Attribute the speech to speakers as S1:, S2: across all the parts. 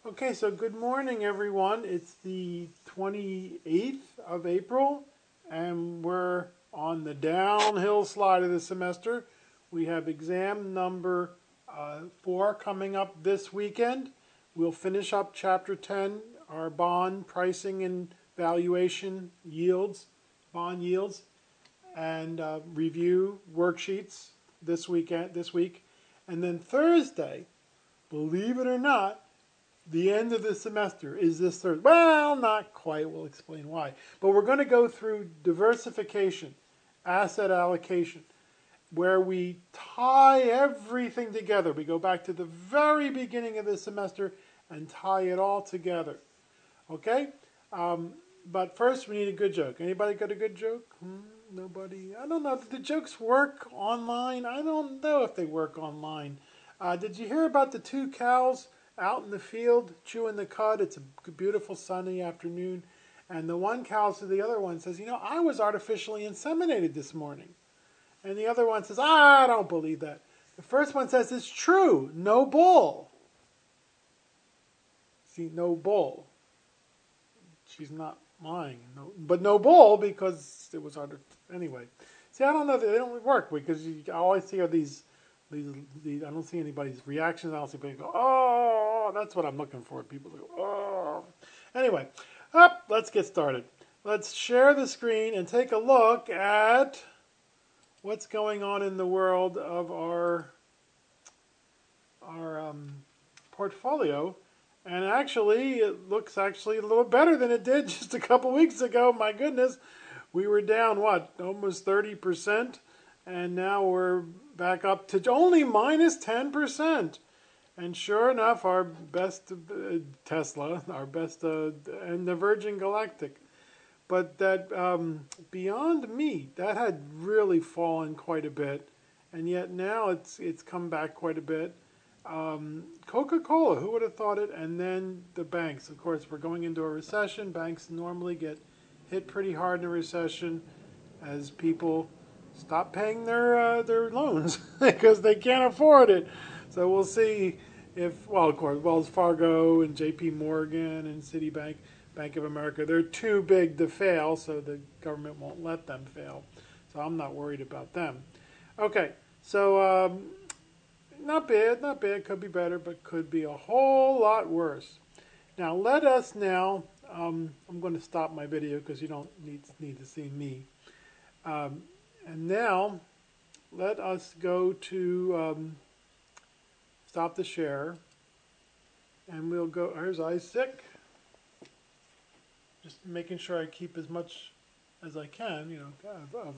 S1: Okay, so good morning, everyone. It's the 28th of April, and we're on the downhill slide of the semester. We have exam number 4 coming up this weekend. We'll finish up Chapter 10, our bond pricing and valuation yields, bond yields, and review worksheets this week. And then Thursday, believe it or not, the end of the semester is this Thursday. Well, not quite. We'll explain why. But we're going to go through diversification, asset allocation, where we tie everything together. We go back to the very beginning of the semester and tie it all together. Okay? But first, we need a good joke. Anybody got a good joke? Nobody? I don't know. Did the jokes work online? I don't know if they work online. Did you hear about the two cows out in the field chewing the cud? It's a beautiful sunny afternoon. And the one cow to the other one says, I was artificially inseminated this morning. And the other one says, I don't believe that. The first one says, it's true. No bull. See, no bull. She's not lying. But no bull because it was artificial. Anyway. See, I don't know. They don't work because I always see are these, I don't see anybody's reactions. I don't see people go, oh, that's what I'm looking for. People go, oh. Anyway, let's get started. Let's share the screen and take a look at what's going on in the world of our portfolio. And actually, it looks actually a little better than it did just a couple weeks ago. My goodness, we were down, almost 30%. And now we're back up to only minus 10%. And sure enough, our best Tesla, our best, and the Virgin Galactic. But that Beyond Meat, that had really fallen quite a bit. And yet now it's come back quite a bit. Coca-Cola, who would have thought it? And then the banks. Of course, we're going into a recession. Banks normally get hit pretty hard in a recession as people stop paying their loans because they can't afford it. So we'll see of course, Wells Fargo and J.P. Morgan and Citibank, Bank of America, they're too big to fail, so the government won't let them fail. So I'm not worried about them. Okay, so not bad, not bad. Could be better, but could be a whole lot worse. Now let us I'm going to stop my video because you don't need to see me. And now, let us go to stop the share, and we'll go. Here's Isaac. Just making sure I keep as much as I can, of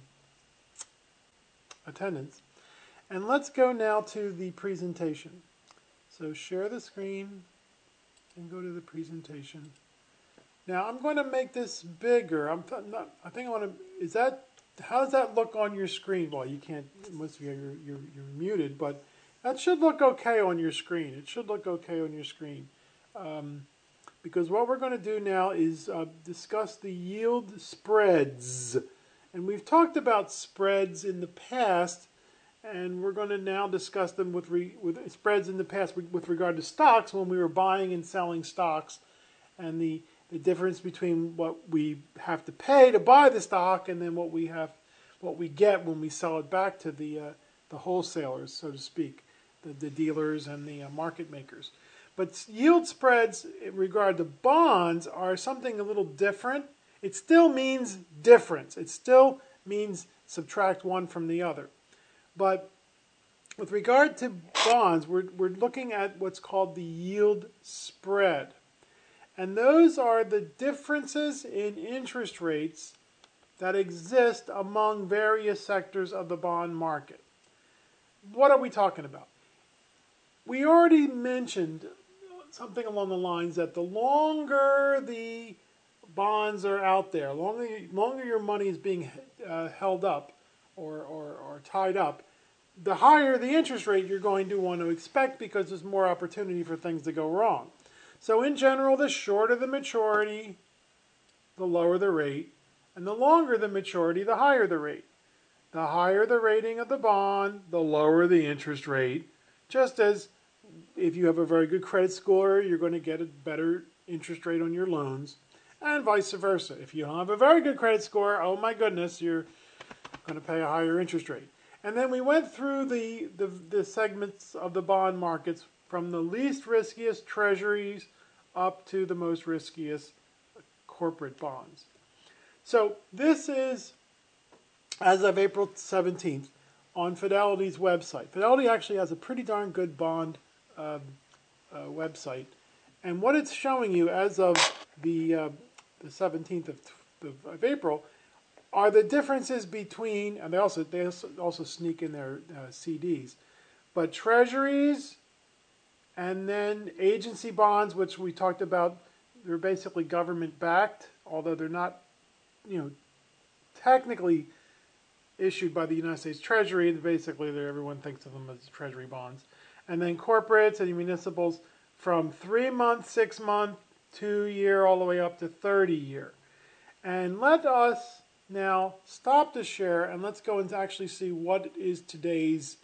S1: attendance. And let's go now to the presentation. So share the screen and go to the presentation. Now I'm going to make this bigger. I think I want to. How does that look on your screen? Well, you can't. Most of you you're muted, but that should look okay on your screen. It should look okay on your screen, because what we're going to do now is discuss the yield spreads, and we've talked about spreads in the past, and we're going to now discuss them with spreads in the past with regard to stocks when we were buying and selling stocks, and the difference between what we have to pay to buy the stock and then what we get when we sell it back to the wholesalers, so to speak, the dealers and the market makers. But yield spreads in regard to bonds are something a little different. It still means difference. It still means subtract one from the other. But with regard to bonds, we're looking at what's called the yield spread. And those are the differences in interest rates that exist among various sectors of the bond market. What are we talking about? We already mentioned something along the lines that the longer the bonds are out there, longer your money is being held up or tied up, the higher the interest rate you're going to want to expect because there's more opportunity for things to go wrong. So in general, the shorter the maturity, the lower the rate, and the longer the maturity, the higher the rate. The higher the rating of the bond, the lower the interest rate, just as if you have a very good credit score, you're going to get a better interest rate on your loans, and vice versa. If you don't have a very good credit score, oh my goodness, you're going to pay a higher interest rate. And then we went through the segments of the bond markets from the least riskiest treasuries up to the most riskiest corporate bonds. So this is, as of April 17th, on Fidelity's website. Fidelity actually has a pretty darn good bond website. And what it's showing you as of the 17th of April are the differences between, and they also sneak in their CDs, but treasuries and then agency bonds, which we talked about, they're basically government backed, although they're not, technically issued by the United States Treasury. Basically, everyone thinks of them as treasury bonds. And then corporates and municipals from 3 month, 6 month, 2 year, all the way up to 30 year. And let us now stop the share and let's go and actually see what is today's,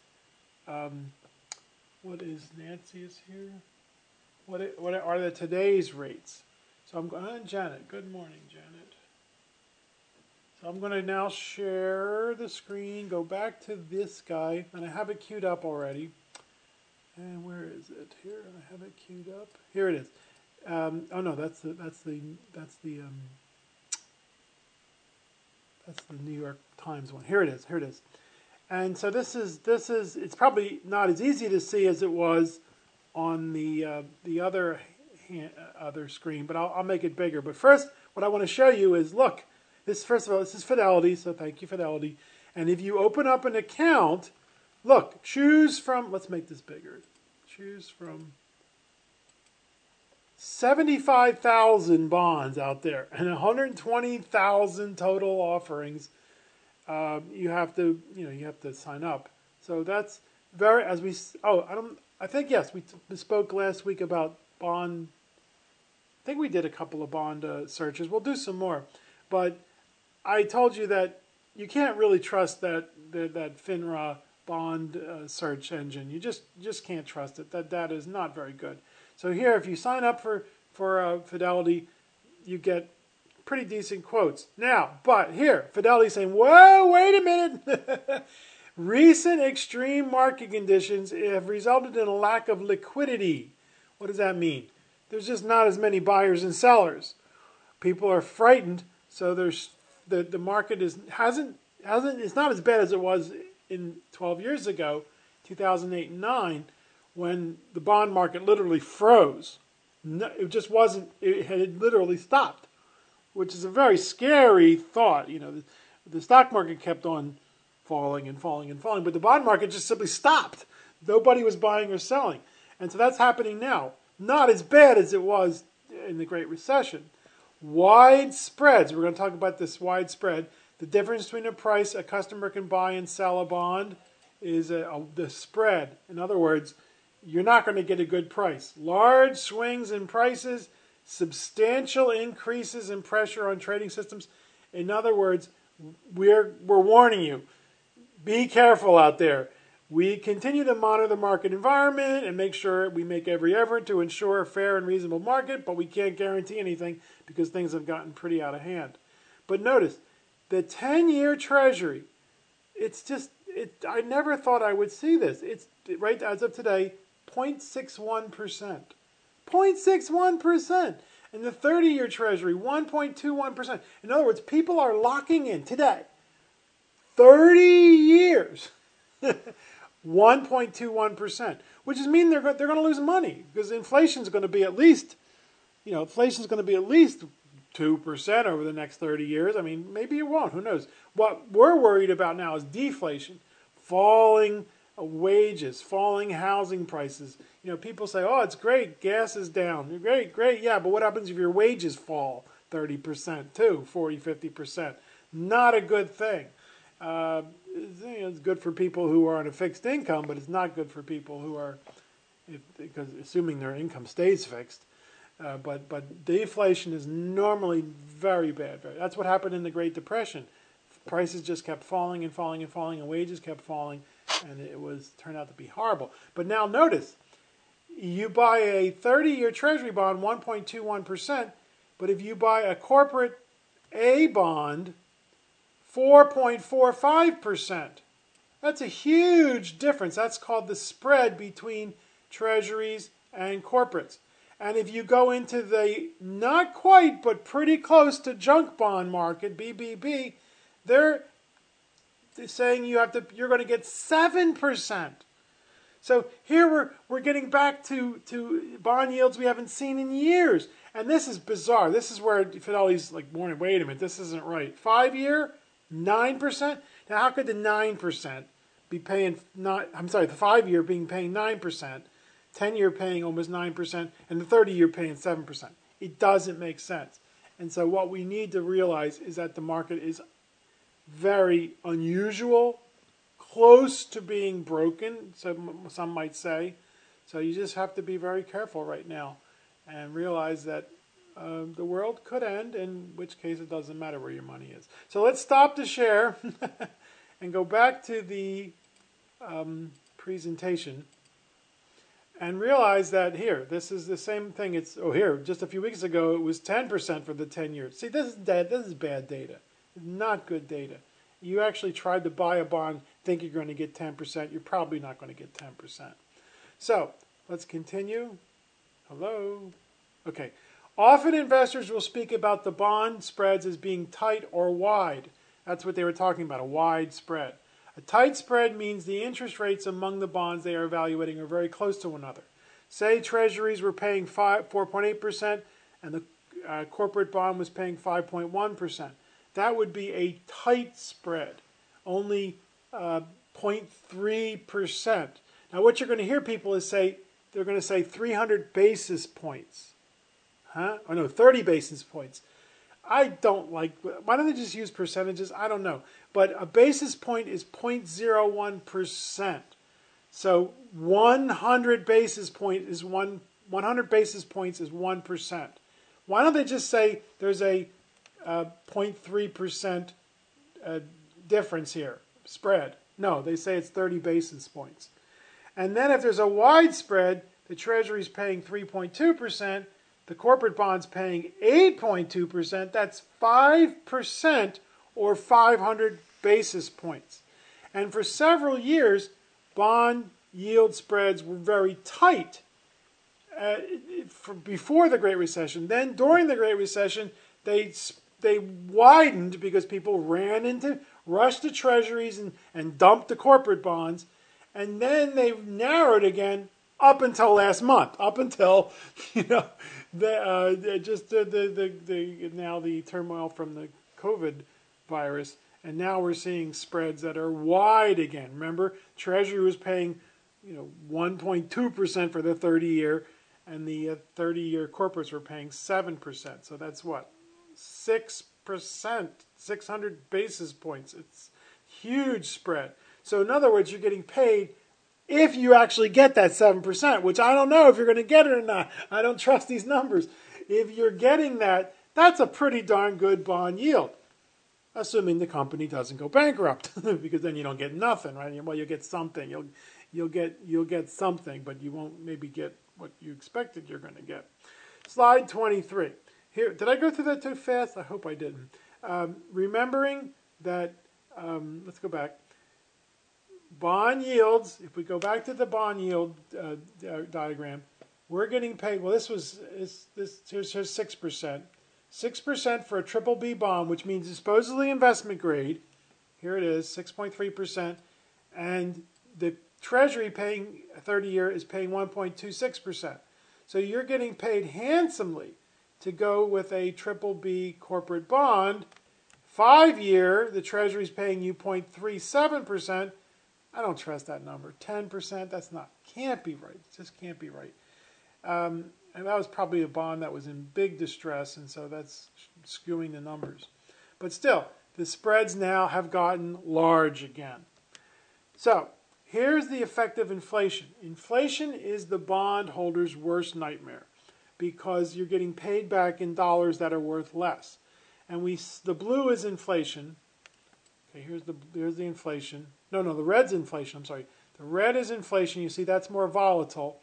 S1: what is Nancy is here? What are the today's rates? So I'm going, Janet, good morning, Janet. So I'm going to now share the screen, go back to this guy, and I have it queued up already. And where is it? Here, I have it queued up. Here it is. Oh no, that's the New York Times one. Here it is. Here it is. And so this is. It's probably not as easy to see as it was on the other screen, but I'll make it bigger. But first, what I want to show you is, look. First of all, this is Fidelity, so thank you, Fidelity. And if you open up an account, look, choose from, let's make this bigger. Choose from 75,000 bonds out there and 120,000 total offerings. You have to sign up. So that's very, I think, yes, we spoke last week about bond. I think we did a couple of bond searches. We'll do some more. But I told you that you can't really trust that FINRA bond search engine. You just can't trust it. That data is not very good. So here, if you sign up for Fidelity, you get pretty decent quotes. Now, but here, Fidelity's saying, whoa, wait a minute. Recent extreme market conditions have resulted in a lack of liquidity. What does that mean? There's just not as many buyers and sellers. People are frightened, so there's the market it's not as bad as it was in 12 years ago, 2008 and 9, when the bond market literally froze. No, it just wasn't. It had literally stopped, which is a very scary thought. The stock market kept on falling and falling and falling, but the bond market just simply stopped. Nobody was buying or selling, and so that's happening now. Not as bad as it was in the Great Recession. Wide spreads. We're going to talk about this wide spread. The difference between a price a customer can buy and sell a bond is the spread. In other words, you're not going to get a good price. Large swings in prices, substantial increases in pressure on trading systems. In other words, we're warning you. Be careful out there. We continue to monitor the market environment and make sure we make every effort to ensure a fair and reasonable market, but we can't guarantee anything because things have gotten pretty out of hand. But notice, the 10-year Treasury, I never thought I would see this. It's, right as of today, 0.61%. 0.61%. And the 30-year Treasury, 1.21%. In other words, people are locking in today 30 years. 1.21%, which is mean they're going to lose money because inflation is going to be at least, 2% over the next 30 years. I mean, maybe it won't. Who knows? What we're worried about now is deflation, falling wages, falling housing prices. People say, "Oh, it's great, gas is down." Great, yeah, but what happens if your wages fall 30% too, 40, 50%? Not a good thing. It's good for people who are on a fixed income, but it's not good for people who are, because assuming their income stays fixed. But deflation is normally very bad. That's what happened in the Great Depression. Prices just kept falling and falling and falling, and wages kept falling, and it turned out to be horrible. But now notice, you buy a 30-year Treasury bond 1.21%, but if you buy a corporate A bond 4.45%. That's a huge difference. That's called the spread between treasuries and corporates. And if you go into the not quite but pretty close to junk bond market, BBB, they're saying you're going to get 7%. So here we're getting back to bond yields we haven't seen in years. And this is bizarre. This is where Fidelity's like, wait a minute, this isn't right. 5-year, 9%? Now how could the 9% be paying, the 5-year paying 9%, 10-year paying almost 9%, and the 30-year paying 7%? It doesn't make sense. And so what we need to realize is that the market is very unusual, close to being broken, so some might say. So you just have to be very careful right now and realize that the world could end, in which case it doesn't matter where your money is. So let's stop the share and go back to the presentation and realize that here, this is the same thing. Here, just a few weeks ago, it was 10% for the 10 years. See, this is bad data. It's not good data. You actually tried to buy a bond, think you're going to get 10%. You're probably not going to get 10%. So let's continue. Hello. Okay. Often investors will speak about the bond spreads as being tight or wide. That's what they were talking about, a wide spread. A tight spread means the interest rates among the bonds they are evaluating are very close to one another. Say treasuries were paying 4.8% and the corporate bond was paying 5.1%. That would be a tight spread, only 0.3%. Now what you're going to hear people is they're going to say 300 basis points. Huh? Oh no, 30 basis points. I don't like, why don't they just use percentages? I don't know. But a basis point is 0.01%. So 100 basis points is 1%. Why don't they just say there's a 0.3% difference here, spread? No, they say it's 30 basis points. And then if there's a wide spread, the Treasury's paying 3.2%, the corporate bond's paying 8.2%, that's 5% or 500 basis points. And for several years, bond yield spreads were very tight before the Great Recession. Then during the Great Recession, they widened because people rushed to treasuries and dumped the corporate bonds. And then they narrowed again up until last month, up until, now the turmoil from the COVID virus. And now we're seeing spreads that are wide again. Remember, Treasury was paying 1.2% for the 30-year, and the 30-year corporates were paying 7%. So that's what? 6%, 600 basis points. It's huge spread. So in other words, you're getting paid if you actually get that 7%, which I don't know if you're going to get it or not. I don't trust these numbers. If you're getting that, that's a pretty darn good bond yield, assuming the company doesn't go bankrupt, because then you don't get nothing, right? Well, you'll get something. You'll get something, but you won't maybe get what you expected you're going to get. Slide 23. Here, did I go through that too fast? I hope I didn't. Remembering that, let's go back. Bond yields, if we go back to the bond yield diagram, we're getting paid, well, here's 6%. 6% for a triple B bond, which means supposedly investment grade. Here it is, 6.3%. And the Treasury paying 30-year is paying 1.26%. So you're getting paid handsomely to go with a triple B corporate bond. 5-year, the Treasury is paying you 0.37%. I don't trust that number. 10%, can't be right. It just can't be right. And that was probably a bond that was in big distress, and so that's skewing the numbers. But still, the spreads now have gotten large again. So here's the effect of inflation. Inflation is the bondholder's worst nightmare because you're getting paid back in dollars that are worth less. And the blue is inflation. Okay, here's the inflation. No, the red's inflation. I'm sorry. The red is inflation. You see, that's more volatile.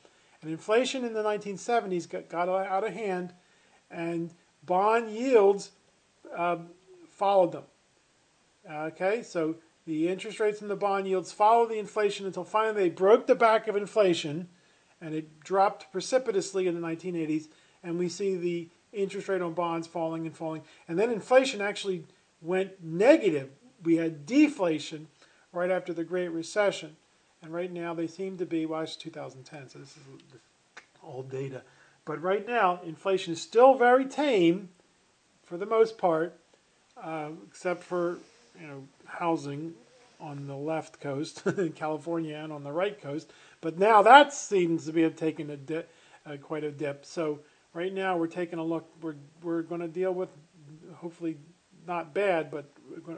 S1: And inflation in the 1970s got out of hand, and bond yields followed them. Okay, so the interest rates and the bond yields followed the inflation until finally they broke the back of inflation, and it dropped precipitously in the 1980s, and we see the interest rate on bonds falling and falling. And then inflation actually went negative. We had deflation right after the Great Recession. And right now they seem to be, well, it's 2010, so this is old data. But right now, inflation is still very tame for the most part, except for housing on the left coast in California and on the right coast. But now that seems to be taking quite a dip. So right now we're taking a look. We're going to deal with, hopefully not bad, but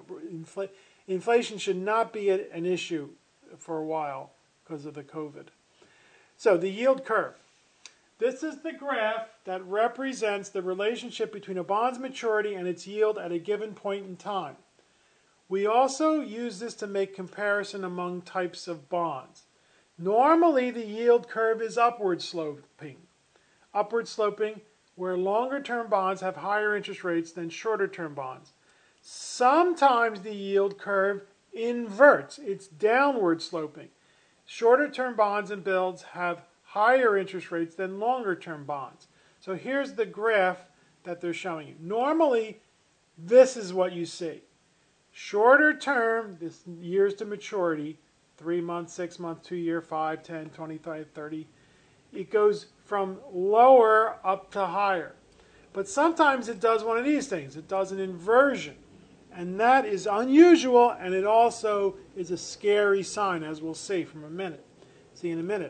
S1: inflation should not be an issue for a while because of the COVID. So the yield curve. This is the graph that represents the relationship between a bond's maturity and its yield at a given point in time. We also use this to make comparison among types of bonds. Normally, the yield curve is upward sloping. Upward sloping, where longer-term bonds have higher interest rates than shorter-term bonds. Sometimes the yield curve inverts. It's downward sloping. Shorter-term bonds and bills have higher interest rates than longer-term bonds. So here's the graph that they're showing you. Normally, this is what you see. Shorter term, this years to maturity, 3 months, 6 months, 2 year, 5, 10, 25, 30. It goes from lower up to higher. But sometimes it does one of these things. It does an inversion. And that is unusual, and it also is a scary sign, as we'll see in a minute.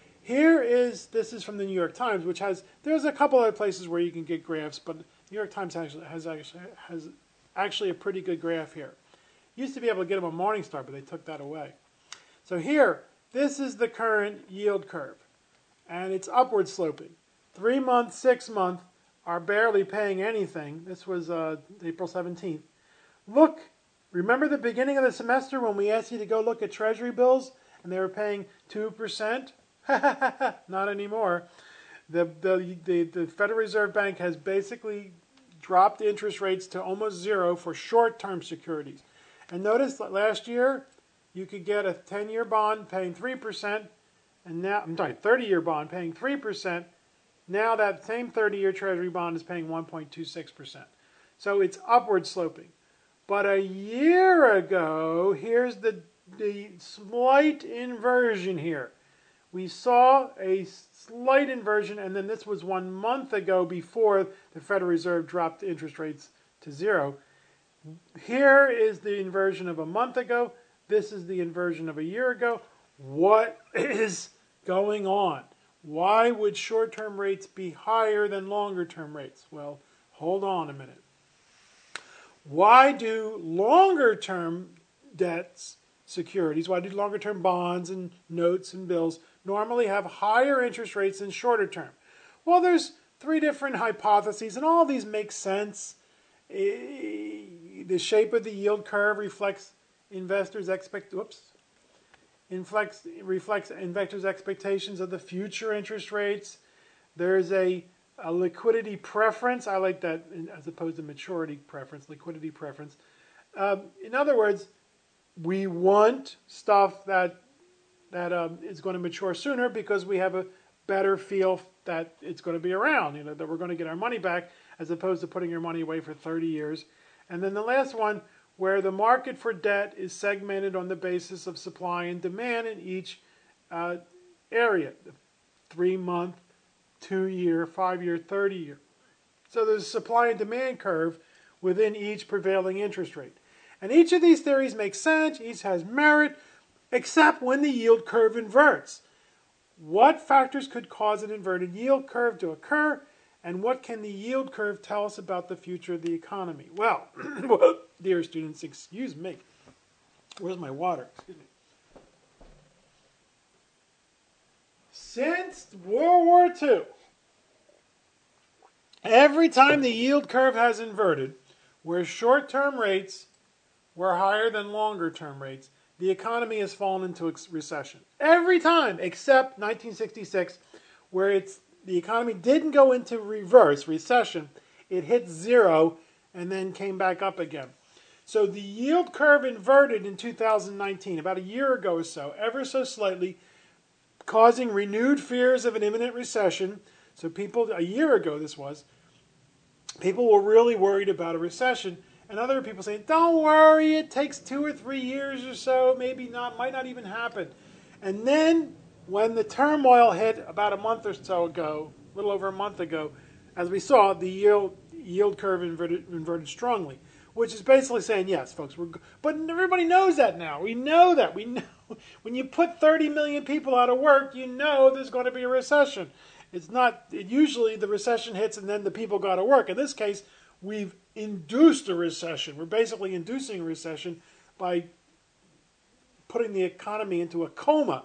S1: This is from the New York Times, which there's a couple other places where you can get graphs, but the New York Times has actually a pretty good graph here. Used to be able to get them on Morningstar, but they took that away. So here, this is the current yield curve, and it's upward sloping. 3 month, 6 month are barely paying anything. This was April 17th. Look, remember the beginning of the semester when we asked you to go look at Treasury bills and they were paying 2%? Not anymore. The Federal Reserve Bank has basically dropped interest rates to almost zero for short-term securities. And notice that last year you could get a 10-year bond paying 3%, and now 30-year bond paying 3%. Now that same 30-year Treasury bond is paying 1.26%. So it's upward sloping. But a year ago, here's the slight inversion here. We saw a slight inversion, and then this was 1 month ago before the Federal Reserve dropped interest rates to zero. Here is the inversion of a month ago. This is the inversion of a year ago. What is going on? Why would short-term rates be higher than longer-term rates? Well, hold on a minute. Why do longer-term debts, securities, why do longer-term bonds and notes and bills normally have higher interest rates than shorter term? Well, there's 3 different hypotheses, and all these make sense. The shape of the yield curve reflects investors' expectations of the future interest rates. There's a liquidity preference. I like that as opposed to maturity preference, liquidity preference. In other words, we want stuff that is going to mature sooner because we have a better feel that it's going to be around, that we're going to get our money back as opposed to putting your money away for 30 years. And then the last one, where the market for debt is segmented on the basis of supply and demand in each area, 3 month, 2 year, 5 year, 30 year. So there's a supply and demand curve within each prevailing interest rate. And each of these theories makes sense, each has merit, except when the yield curve inverts. What factors could cause an inverted yield curve to occur, and what can the yield curve tell us about the future of the economy? Well, dear students, excuse me. Where's my water? Excuse me. Since World War II, every time the yield curve has inverted, where short-term rates were higher than longer-term rates, the economy has fallen into recession. Every time, except 1966, where the economy didn't go into reverse recession. It hit zero and then came back up again. So the yield curve inverted in 2019, about a year ago or so, ever so slightly, causing renewed fears of an imminent recession. So people, a year ago this was, people were really worried about a recession. And other people saying, don't worry, it takes 2 or 3 years or so, maybe not, might not even happen. And then when the turmoil hit about a month or so ago, a little over a month ago, as we saw, the yield curve inverted strongly, which is basically saying, yes, folks, but everybody knows that now. We know that. We know when you put 30 million people out of work, you know there's going to be a recession. Usually the recession hits and then the people go to work. In this case, we've induced a recession. We're basically inducing a recession by putting the economy into a coma.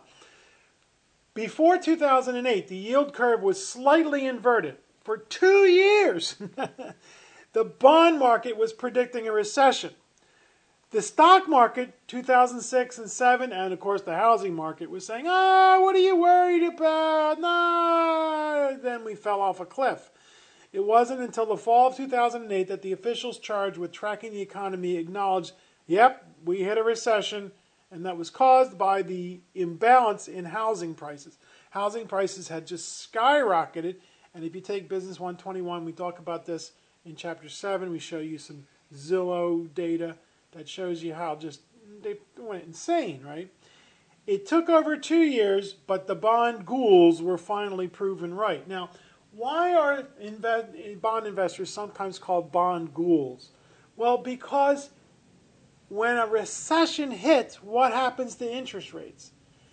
S1: Before 2008, the yield curve was slightly inverted. For 2 years, the bond market was predicting a recession. The stock market, 2006 and 7, and of course the housing market was saying, what are you worried about? No. Then we fell off a cliff. It wasn't until the fall of 2008 that the officials charged with tracking the economy acknowledged, yep, we hit a recession, and that was caused by the imbalance in housing prices. Housing prices had just skyrocketed, and if you take Business 121, we talk about this in Chapter 7. We show you some Zillow data that shows you how they went insane, right? It took over 2 years, but the bond ghouls were finally proven right. Now, why are bond investors sometimes called bond ghouls? Well, because when a recession hits, what happens to interest rates?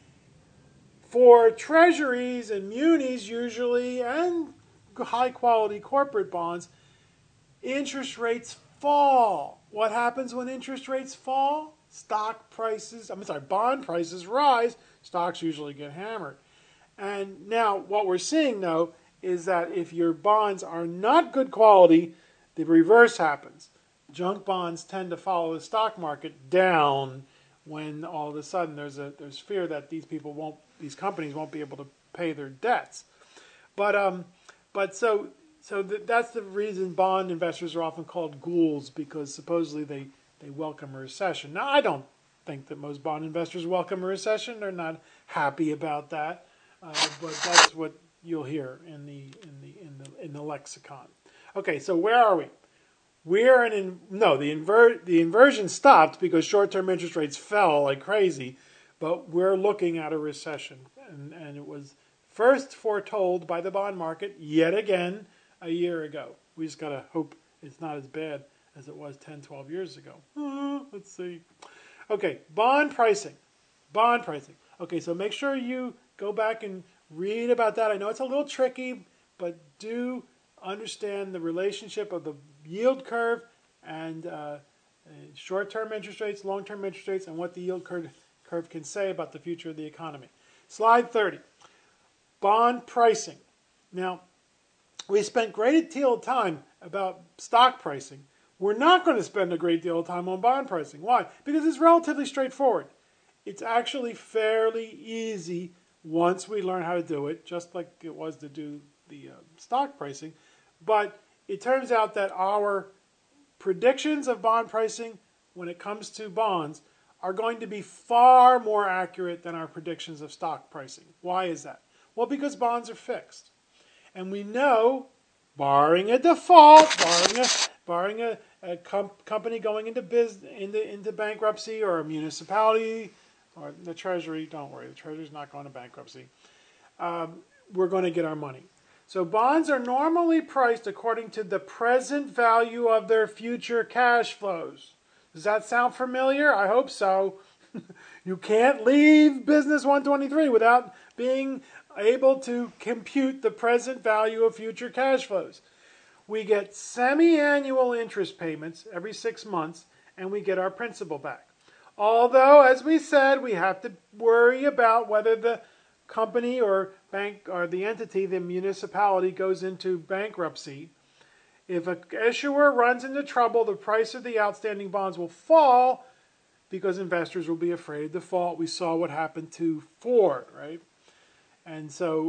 S1: For treasuries and munis usually, and high-quality corporate bonds, interest rates fall. What happens when interest rates fall? Bond prices rise. Stocks usually get hammered. And now what we're seeing, though, is that if your bonds are not good quality, the reverse happens. Junk bonds tend to follow the stock market down when all of a sudden there's fear that these companies won't be able to pay their debts. That's the reason bond investors are often called ghouls, because supposedly they welcome a recession. Now, I don't think that most bond investors welcome a recession. They're not happy about that, but that's what you'll hear in the lexicon. Okay, so where are we? The inversion stopped because short-term interest rates fell like crazy, but we're looking at a recession, and it was first foretold by the bond market yet again a year ago. We just got to hope it's not as bad as it was 10, 12 years ago. Let's see. Okay, bond pricing. Okay, so make sure you go back and read about that. I know it's a little tricky, but do understand the relationship of the yield curve and short-term interest rates, long-term interest rates, and what the yield curve can say about the future of the economy. Slide 30. Bond pricing. Now, we spent a great deal of time about stock pricing. We're not going to spend a great deal of time on bond pricing. Why? Because it's relatively straightforward. It's actually fairly easy once we learn how to do it, just like it was to do the stock pricing. But it turns out that our predictions of bond pricing when it comes to bonds are going to be far more accurate than our predictions of stock pricing. Why is that? Well, because bonds are fixed. And we know, barring a default, barring a company going into bankruptcy, or a municipality, or the Treasury, don't worry, the Treasury's not going to bankruptcy, we're going to get our money. So bonds are normally priced according to the present value of their future cash flows. Does that sound familiar? I hope so. You can't leave Business 123 without being able to compute the present value of future cash flows. We get semi-annual interest payments every 6 months, and we get our principal back. Although, as we said, we have to worry about whether the company or bank or the entity, the municipality, goes into bankruptcy. If an issuer runs into trouble, the price of the outstanding bonds will fall because investors will be afraid of default. We saw what happened to Ford, right? And so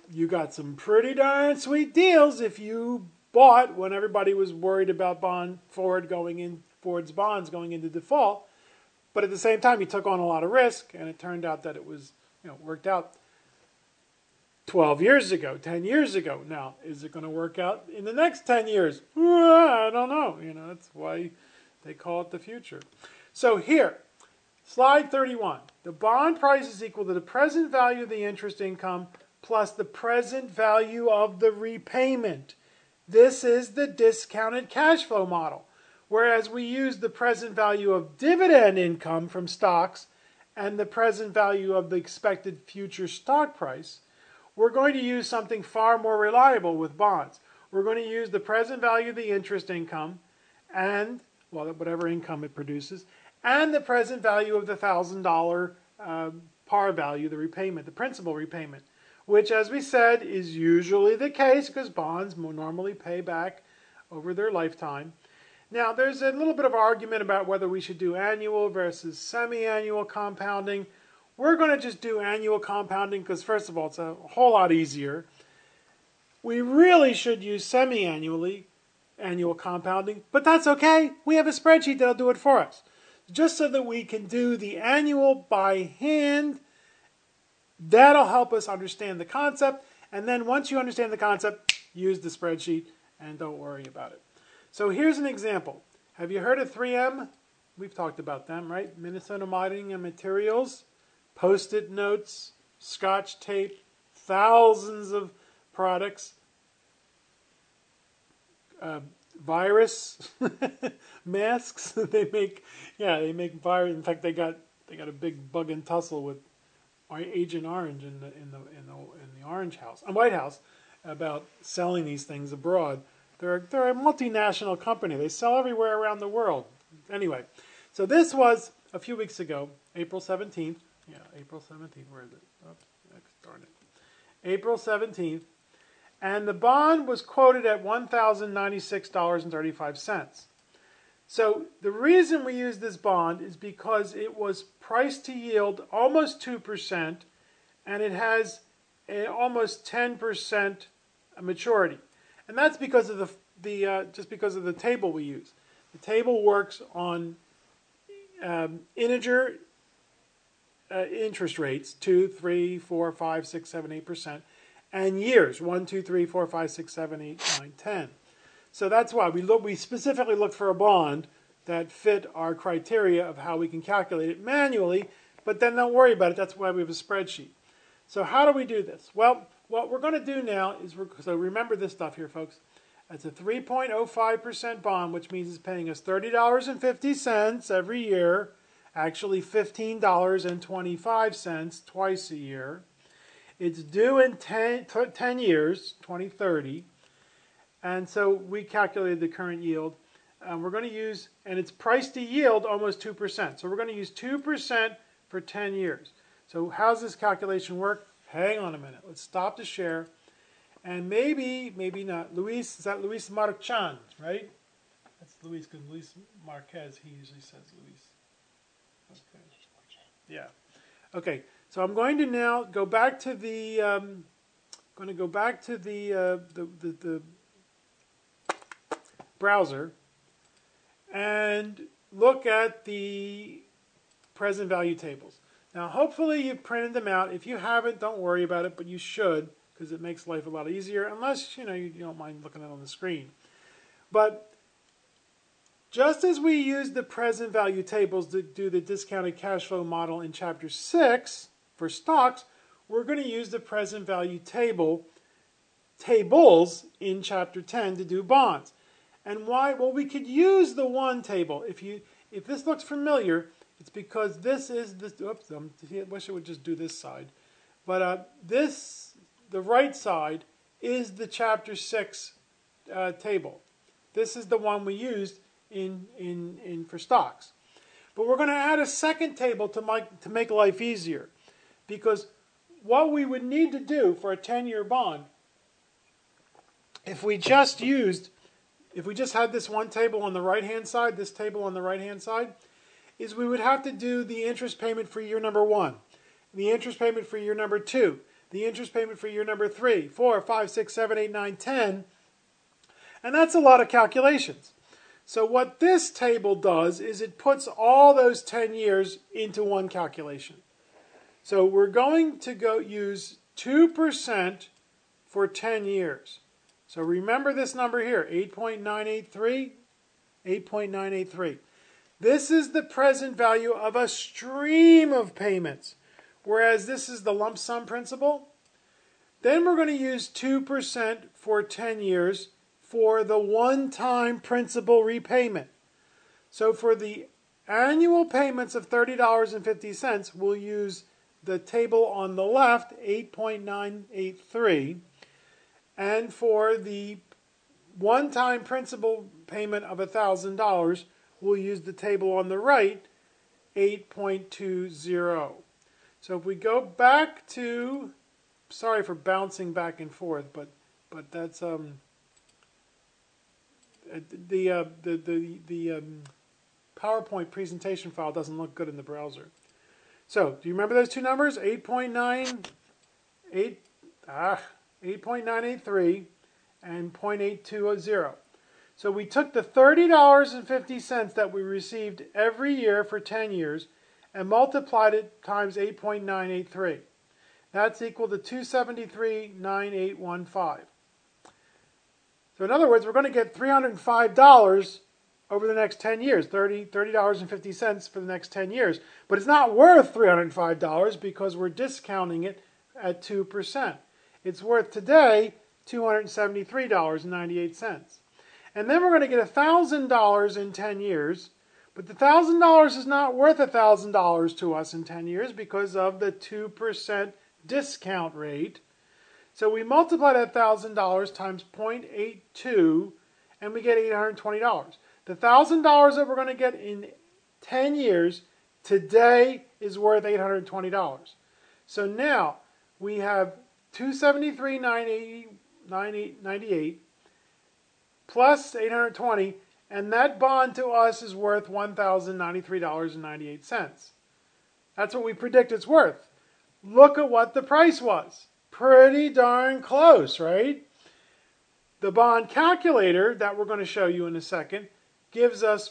S1: you got some pretty darn sweet deals if you bought when everybody was worried about Ford's bonds going into default. But at the same time, you took on a lot of risk, and it turned out that it was, worked out 12 years ago, 10 years ago. Now, is it going to work out in the next 10 years? I don't know. That's why they call it the future. So here, slide 31. The bond price is equal to the present value of the interest income plus the present value of the repayment. This is the discounted cash flow model. Whereas we use the present value of dividend income from stocks and the present value of the expected future stock price, we're going to use something far more reliable with bonds. We're going to use the present value of the interest income and, whatever income it produces, and the present value of the $1,000 par value, the repayment, the principal repayment, which, as we said, is usually the case because bonds more normally pay back over their lifetime. Now, there's a little bit of argument about whether we should do annual versus semi-annual compounding. We're going to just do annual compounding because, first of all, it's a whole lot easier. We really should use semi-annual compounding, but that's okay. We have a spreadsheet that'll do it for us. Just so that we can do the annual by hand, that'll help us understand the concept. And then once you understand the concept, use the spreadsheet and don't worry about it. So here's an example. Have you heard of 3M? We've talked about them, right? Minnesota Mining and Materials, Post-it notes, Scotch tape, thousands of products, virus masks. They make virus. In fact, they got a big bug and tussle with Agent Orange in the Orange House, White House, about selling these things abroad. They're a multinational company. They sell everywhere around the world. Anyway, so this was a few weeks ago, April 17th. Yeah, April 17th. Where is it? Oops, darn it. April 17th. And the bond was quoted at $1,096.35. So the reason we use this bond is because it was priced to yield almost 2%, and it has almost 10% maturity. And that's because of just because of the table we use. The table works on integer interest rates, 2, 3, 4, 5, 6, 7, 8%, and years, 1, 2, 3, 4, 5, 6, 7, 8, 9, 10. So that's why we specifically looked for a bond that fit our criteria of how we can calculate it manually, but then don't worry about it. That's why we have a spreadsheet. So how do we do this? Well, what we're going to do now is, so remember this stuff here, folks. It's a 3.05% bond, which means it's paying us $30.50 every year, actually $15.25 twice a year. It's due in 10 years, 2030. And so we calculated the current yield. We're going to use, and it's priced to yield almost 2%. So we're going to use 2% for 10 years. So how's this calculation work? Hang on a minute. Let's stop the share. And maybe not. Luis, is that Luis Marchand, right? That's Luis, because Luis Marquez, he usually says Luis. Okay. Yeah. Okay. So I'm going to now go back to the the browser and look at the present value tables. Now, hopefully you've printed them out. If you haven't, don't worry about it, but you should, because it makes life a lot easier, unless you don't mind looking at it on the screen. But just as we used the present value tables to do the discounted cash flow model in Chapter 6 for stocks, we're going to use the present value tables in Chapter 10 to do bonds. And why? Well, we could use the one table. If this looks familiar, it's because this is this. Oops, I wish I would just do this side. But the right side is the Chapter 6 table. This is the one we used for stocks. But we're going to add a second table to make life easier. Because what we would need to do for a 10-year bond, if we just had this one table on the right-hand side, this table on the right-hand side, is we would have to do the interest payment for year number 1, the interest payment for year number 2, the interest payment for year number 3, 4, 5, 6, 7, 8, 9, 10. And that's a lot of calculations. So what this table does is it puts all those 10 years into one calculation. So we're going to use 2% for 10 years. So remember this number here, 8.983, 8.983. This is the present value of a stream of payments, whereas this is the lump sum principal. Then we're going to use 2% for 10 years for the one-time principal repayment. So for the annual payments of $30.50, we'll use the table on the left, 8.983. And for the one-time principal payment of $1,000, we'll use the table on the right, 8.20. So if we go back to, sorry for bouncing back and forth, but that's the PowerPoint presentation file doesn't look good in the browser. So do you remember those two numbers? 8.983 and 0.820. So we took the $30.50 that we received every year for 10 years and multiplied it times 8.983. That's equal to 273.9815. So in other words, we're going to get $305 over the next 10 years, $30.50 for the next 10 years. But it's not worth $305 because we're discounting it at 2%. It's worth today $273.98. And then we're going to get $1,000 in 10 years. But the $1,000 is not worth $1,000 to us in 10 years because of the 2% discount rate. So we multiply that $1,000 times 0.82 and we get $820. The $1,000 that we're going to get in 10 years today is worth $820. So now we have $273.98 plus $820, and that bond to us is worth $1,093.98. That's what we predict it's worth. Look at what the price was. Pretty darn close, right? The bond calculator that we're going to show you in a second gives us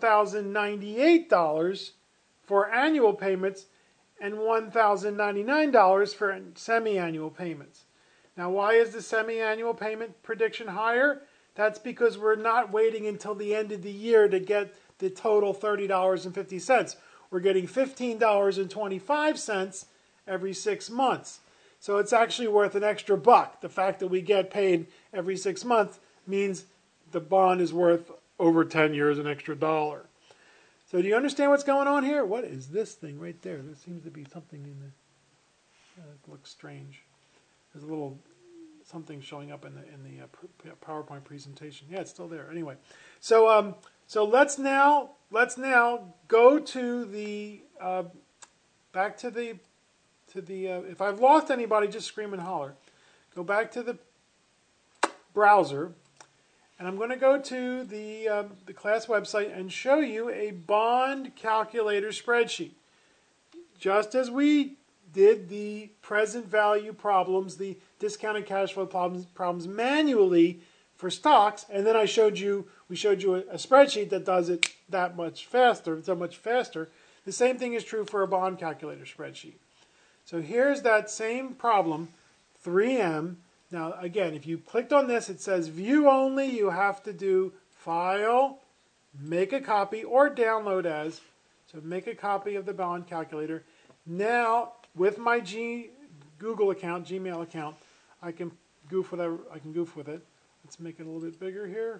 S1: $1,098 for annual payments and $1,099 for semi-annual payments. Now, why is the semi-annual payment prediction higher? That's because we're not waiting until the end of the year to get the total $30.50. We're getting $15.25 every 6 months. So it's actually worth an extra buck. The fact that we get paid every 6 months means the bond is worth over 10 years an extra $1. So do you understand what's going on here? What is this thing right there? There seems to be something in the, it looks strange. There's a little something showing up in the PowerPoint presentation. Yeah, it's still there. Anyway, so let's now go to the back to the if I've lost anybody, just scream and holler. Go back to the browser, and I'm going to go to the class website and show you a bond calculator spreadsheet, just as we did the present value problems, the discounted cash flow problems manually for stocks, and then we showed you a spreadsheet that does it that much faster, so much faster. The same thing is true for a bond calculator spreadsheet. So here's that same problem, 3M. Now again, if you clicked on this, it says view only. You have to do File, make a copy, or download as. So make a copy of the bond calculator. Now, with my Google account, Gmail account, I can goof with it. Let's make it a little bit bigger here.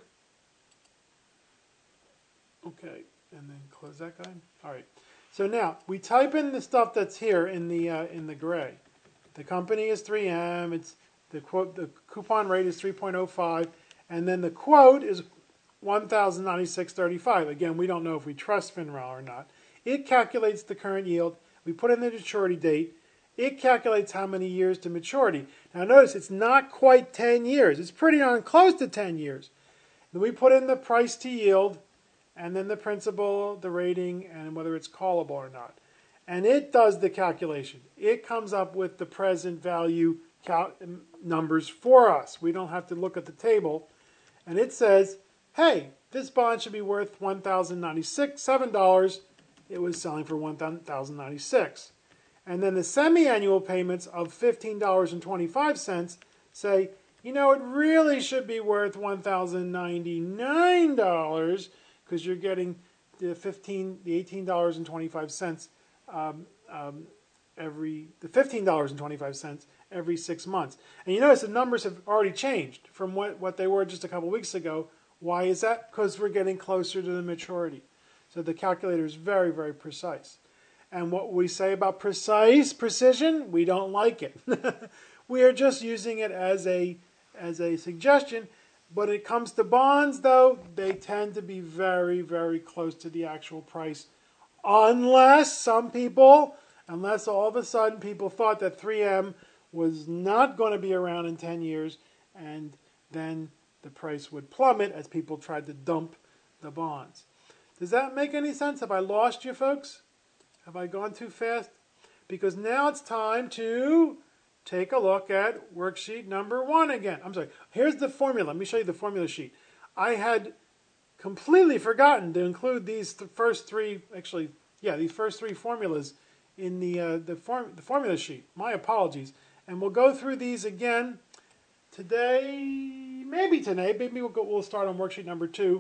S1: Okay, and then close that guy. All right. So now we type in the stuff that's here in the gray. The company is 3M. It's the coupon rate is 3.05, and then the quote is 1,096.35. Again, we don't know if we trust FINRA or not. It calculates the current yield. We put in the maturity date. It calculates how many years to maturity. Now notice it's not quite 10 years. It's pretty darn close to 10 years. Then we put in the price to yield, and then the principal, the rating, and whether it's callable or not. and it does the calculation. It comes up with the present value numbers for us. We don't have to look at the table. And it says, hey, this bond should be worth $1,097. It was selling for $1,096. And then the semi-annual payments of $15.25 say, you know, it really should be worth $1,099 because you're getting the $18.25 the $15.25 every 6 months. And you notice the numbers have already changed from what they were just a couple weeks ago. Why is that? Because we're getting closer to the maturity. So the calculator is very, very precise. And what we say about precision, we don't like it. We are just using it as a suggestion. But it comes to bonds, though, they tend to be very, very close to the actual price. Unless all of a sudden people thought that 3M was not going to be around in 10 years, and then the price would plummet as people tried to dump the bonds. Does that make any sense? Have I lost you, folks? Have I gone too fast? Because now it's time to take a look at worksheet number 1 again. I'm sorry. Here's the formula. Let me show you the formula sheet. I had completely forgotten to include these first three formulas in the formula sheet. My apologies. And we'll go through these again today. Maybe we'll start on worksheet number 2.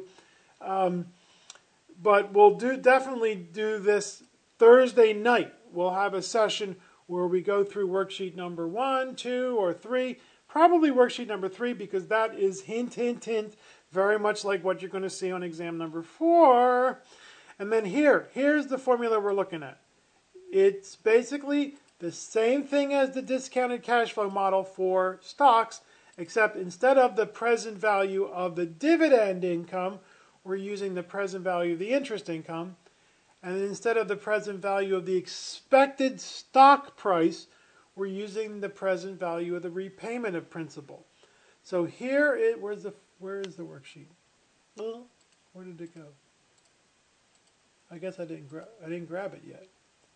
S1: But we'll definitely do this Thursday night. We'll have a session where we go through worksheet number 1, 2, or 3. Probably worksheet number 3 because that is hint, very much like what you're going to see on exam number 4. And then here's the formula we're looking at. It's basically the same thing as the discounted cash flow model for stocks, except instead of the present value of the dividend income, we're using the present value of the interest income. And instead of the present value of the expected stock price, we're using the present value of the repayment of principal. So where is the worksheet? Where did it go? I guess I didn't grab it yet.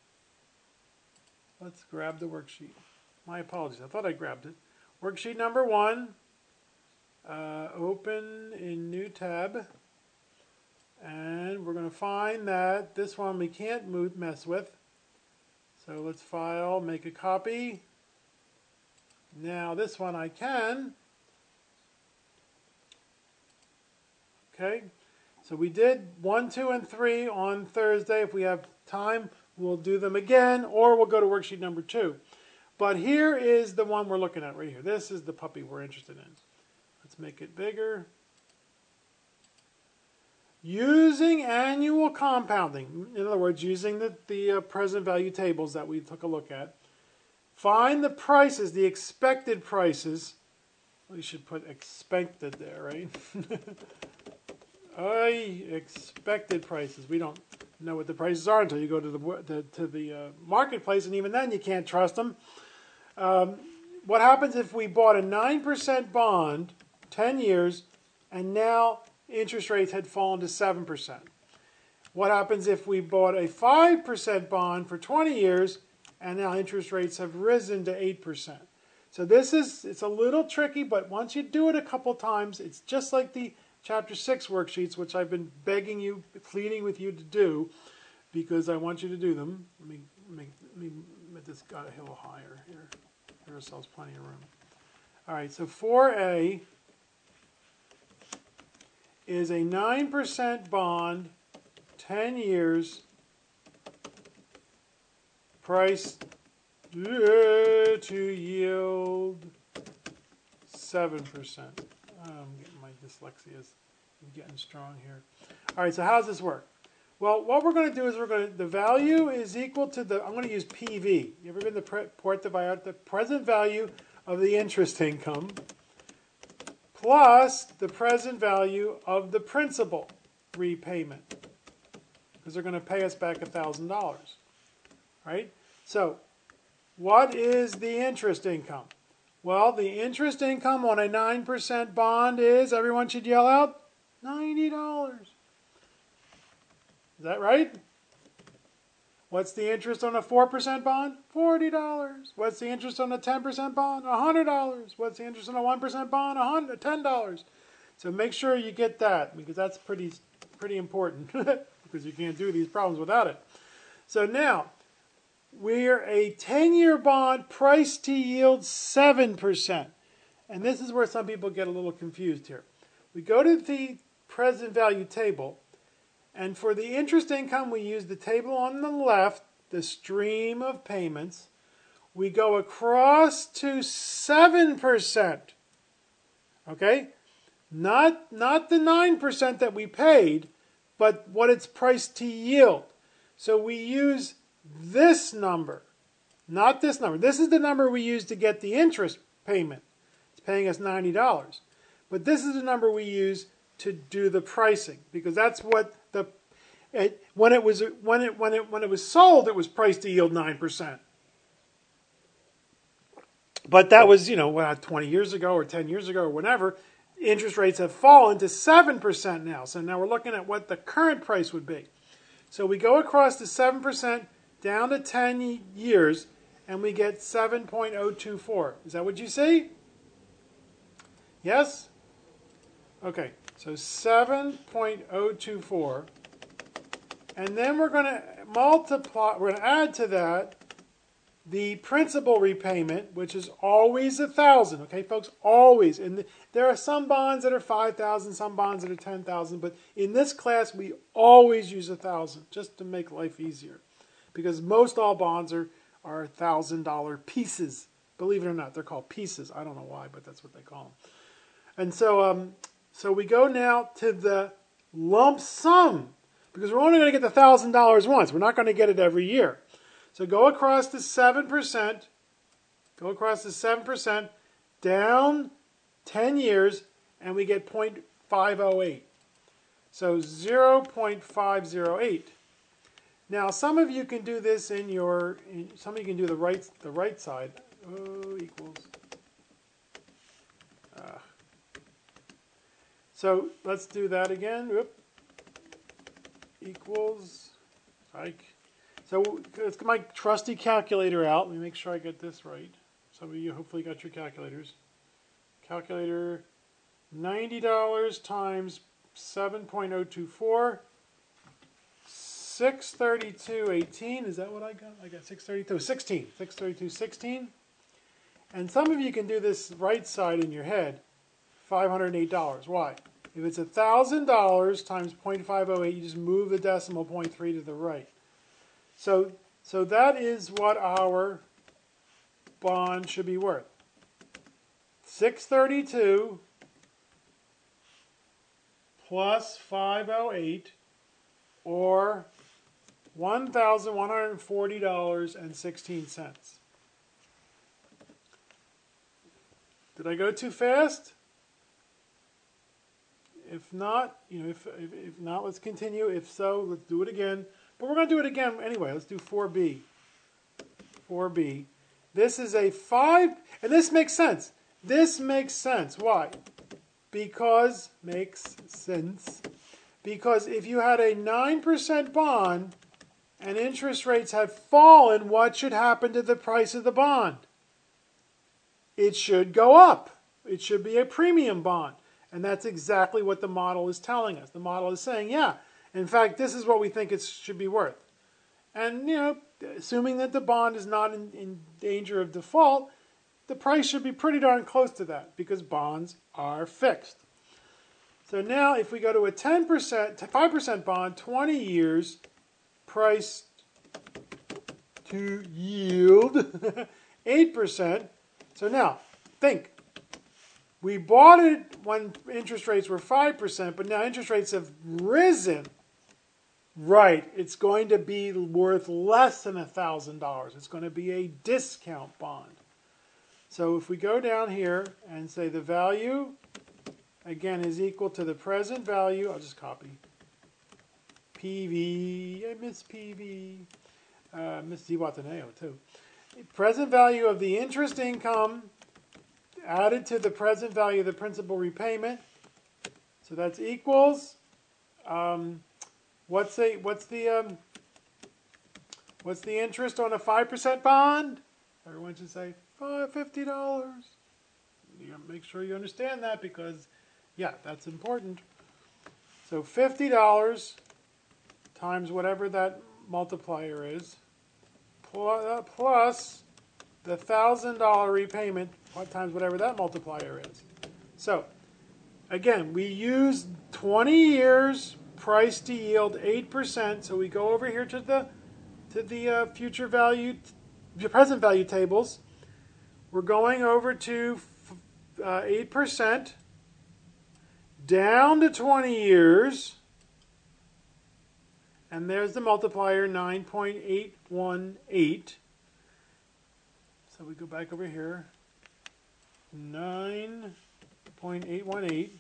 S1: Let's grab the worksheet. My apologies. I thought I grabbed it. Worksheet number 1. Open in new tab. And we're going to find that this one we can't mess with. So let's file, make a copy. Now this one I can. Okay. So we did 1, 2, and 3 on Thursday. If we have time, we'll do them again, or we'll go to worksheet number 2. But here is the one we're looking at right here. This is the puppy we're interested in. Let's make it bigger. Using annual compounding, in other words, using the present value tables that we took a look at, find the prices, the expected prices. We should put expected there, right? Expected prices. We don't know what the prices are until you go to the marketplace, and even then you can't trust them. What happens if we bought a 9% bond, 10 years, and now interest rates had fallen to 7%? What happens if we bought a 5% bond for 20 years and now interest rates have risen to 8%? So it's a little tricky, but once you do it a couple times, it's just like the Chapter 6 worksheets, which I've been begging you, pleading with you to do, because I want you to do them. Let me make this guy a little higher here. Give ourselves plenty of room. All right, so 4A is a 9% bond, 10 years, price to yield 7%. I'm getting my dyslexia is getting strong here. All right, so how does this work? Well, what we're going to do is the value is equal to I'm going to use PV. You ever been to port the present value of the interest income plus the present value of the principal repayment, because they're going to pay us back $1,000, right? So what is the interest income? Well, the interest income on a 9% bond is, everyone should yell out, $90. Is that right? What's the interest on a 4% bond? $40. What's the interest on a 10% bond? $100. What's the interest on a 1% bond? $10. So make sure you get that, because that's pretty important because you can't do these problems without it. So now, we're a 10-year bond price to yield 7%. And this is where some people get a little confused here. We go to the present value table, and for the interest income, we use the table on the left, the stream of payments. We go across to 7%. Okay? Not the 9% that we paid, but what it's priced to yield. So we use this number, not this number. This is the number we use to get the interest payment. It's paying us $90. But this is the number we use to do the pricing, because that's what when it was sold, it was priced to yield 9%. But that was, 20 years ago or 10 years ago or whatever. Interest rates have fallen to 7% now. So now we're looking at what the current price would be. So we go across to 7% down to 10 years, and we get 7.024. Is that what you see? Yes? Okay, so 7.024. And then we're going to add to that the principal repayment, which is always $1,000. Okay, folks, always. And there are some bonds that are $5,000, some bonds that are $10,000, but in this class we always use $1,000 just to make life easier, because most all bonds are $1,000 pieces. Believe it or not, they're called pieces. I don't know why, but that's what they call them. And so, so we go now to the lump sum, because we're only going to get the $1,000 once. We're not going to get it every year. So go across to 7%. Go across to 7%, down 10 years, and we get 0.508. So 0.508. Now, some of you can do this some of you can do the right side. Equals. So let's do that again. Whoop. Equals. So let's get my trusty calculator out. Let me make sure I get this right. Some of you hopefully got your calculators. Calculator, $90 times 7.024. 632.18. Is that what I got? I got 632. 16. 632.16. And some of you can do this right side in your head. $508. Why? If it's $1,000 times 0.508, you just move the decimal point 3 to the right. So that is what our bond should be worth. 632 plus 508, or $1,140.16. Did I go too fast? If not, if not, let's continue. If so, let's do it again. But we're going to do it again anyway. Let's do 4B. 4B. This is a 5, and this makes sense. This makes sense. Why? Because if you had a 9% bond and interest rates had fallen, what should happen to the price of the bond? It should go up. It should be a premium bond. And that's exactly what the model is telling us. The model is saying, yeah, in fact, this is what we think it should be worth. And, assuming that the bond is not in danger of default, the price should be pretty darn close to that, because bonds are fixed. So now if we go to a 5% bond, 20 years, price to yield 8%. So now, think. We bought it when interest rates were 5%, but now interest rates have risen. Right, it's going to be worth less than $1,000. It's going to be a discount bond. So if we go down here and say the value, again, is equal to the present value, I'll just copy. PV, I miss PV. Miss Ziwataneo too. Present value of the interest income added to the present value of the principal repayment. So that's equals, what's the What's the interest on a 5% bond? Everyone should say $50. You make sure you understand that because, yeah, that's important. So $50 times whatever that multiplier is, plus the $1,000 repayment times whatever that multiplier is. So again, we use 20 years price to yield 8%. So we go over here to the future value, the present value tables. We're going over to 8% down to 20 years. And there's the multiplier, 9.818. So we go back over here, 9.818.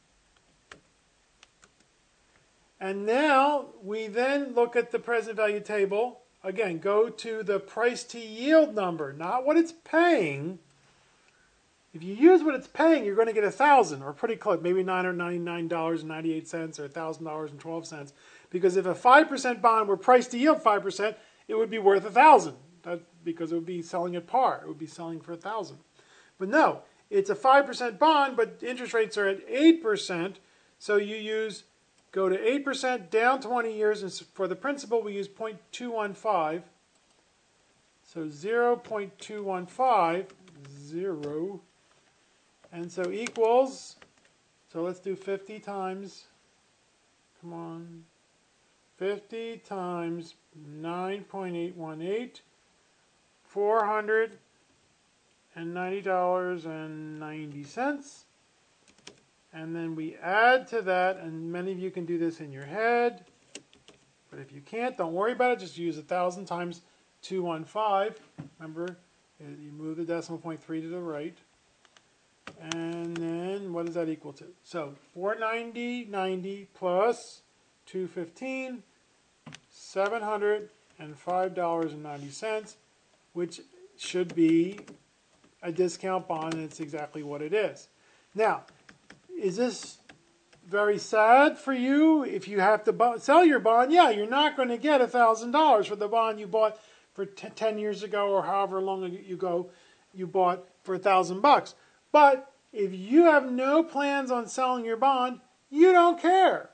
S1: And now we then look at the present value table. Again, go to the price to yield number, not what it's paying. If you use what it's paying, you're going to get 1,000, or pretty close, maybe $999.98 or $1,000.12. Because if a 5% bond were priced to yield 5%, it would be worth 1,000. Because it would be selling at par. It would be selling for 1,000. But no, it's a 5% bond, but interest rates are at 8%. So you go to 8% down 20 years, and for the principal we use 0.215. So 0.215, 0. And so equals, so let's do 50 times, come on, 50 times 9.818, $490.90. And then we add to that, and many of you can do this in your head, but if you can't, don't worry about it, just use 1,000 times 215. Remember, you move the decimal point 3 to the right. And then what does that equal to? So 490.90 plus 215, $705.90, which should be a discount bond, and it's exactly what it is. Now, is this very sad for you if you have to sell your bond? Yeah, you're not going to get $1,000 for the bond you bought for 10 years ago or however long ago you bought for $1,000. But if you have no plans on selling your bond, you don't care.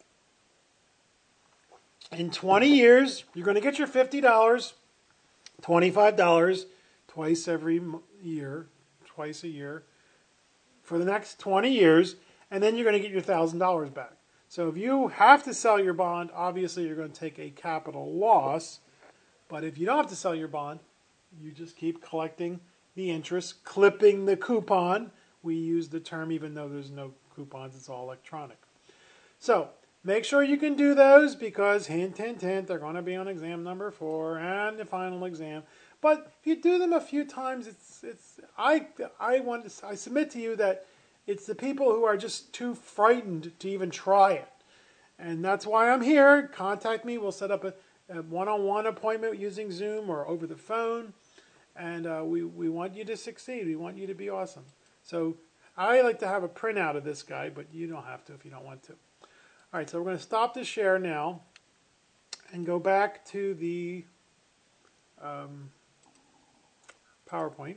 S1: In 20 years, you're going to get your $50, $25 twice every year, twice a year, for the next 20 years, and then you're going to get your $1,000 back. So if you have to sell your bond, obviously you're going to take a capital loss. But if you don't have to sell your bond, you just keep collecting the interest, clipping the coupon. We use the term even though there's no coupons, it's all electronic. So make sure you can do those because, hint, hint, hint, they're going to be on exam number 4 and the final exam. But if you do them a few times, I submit to you that it's the people who are just too frightened to even try it. And that's why I'm here. Contact me. We'll set up a one-on-one appointment using Zoom or over the phone. And we want you to succeed. We want you to be awesome. So I like to have a printout of this guy, but you don't have to if you don't want to. All right, so we're going to stop the share now and go back to the PowerPoint.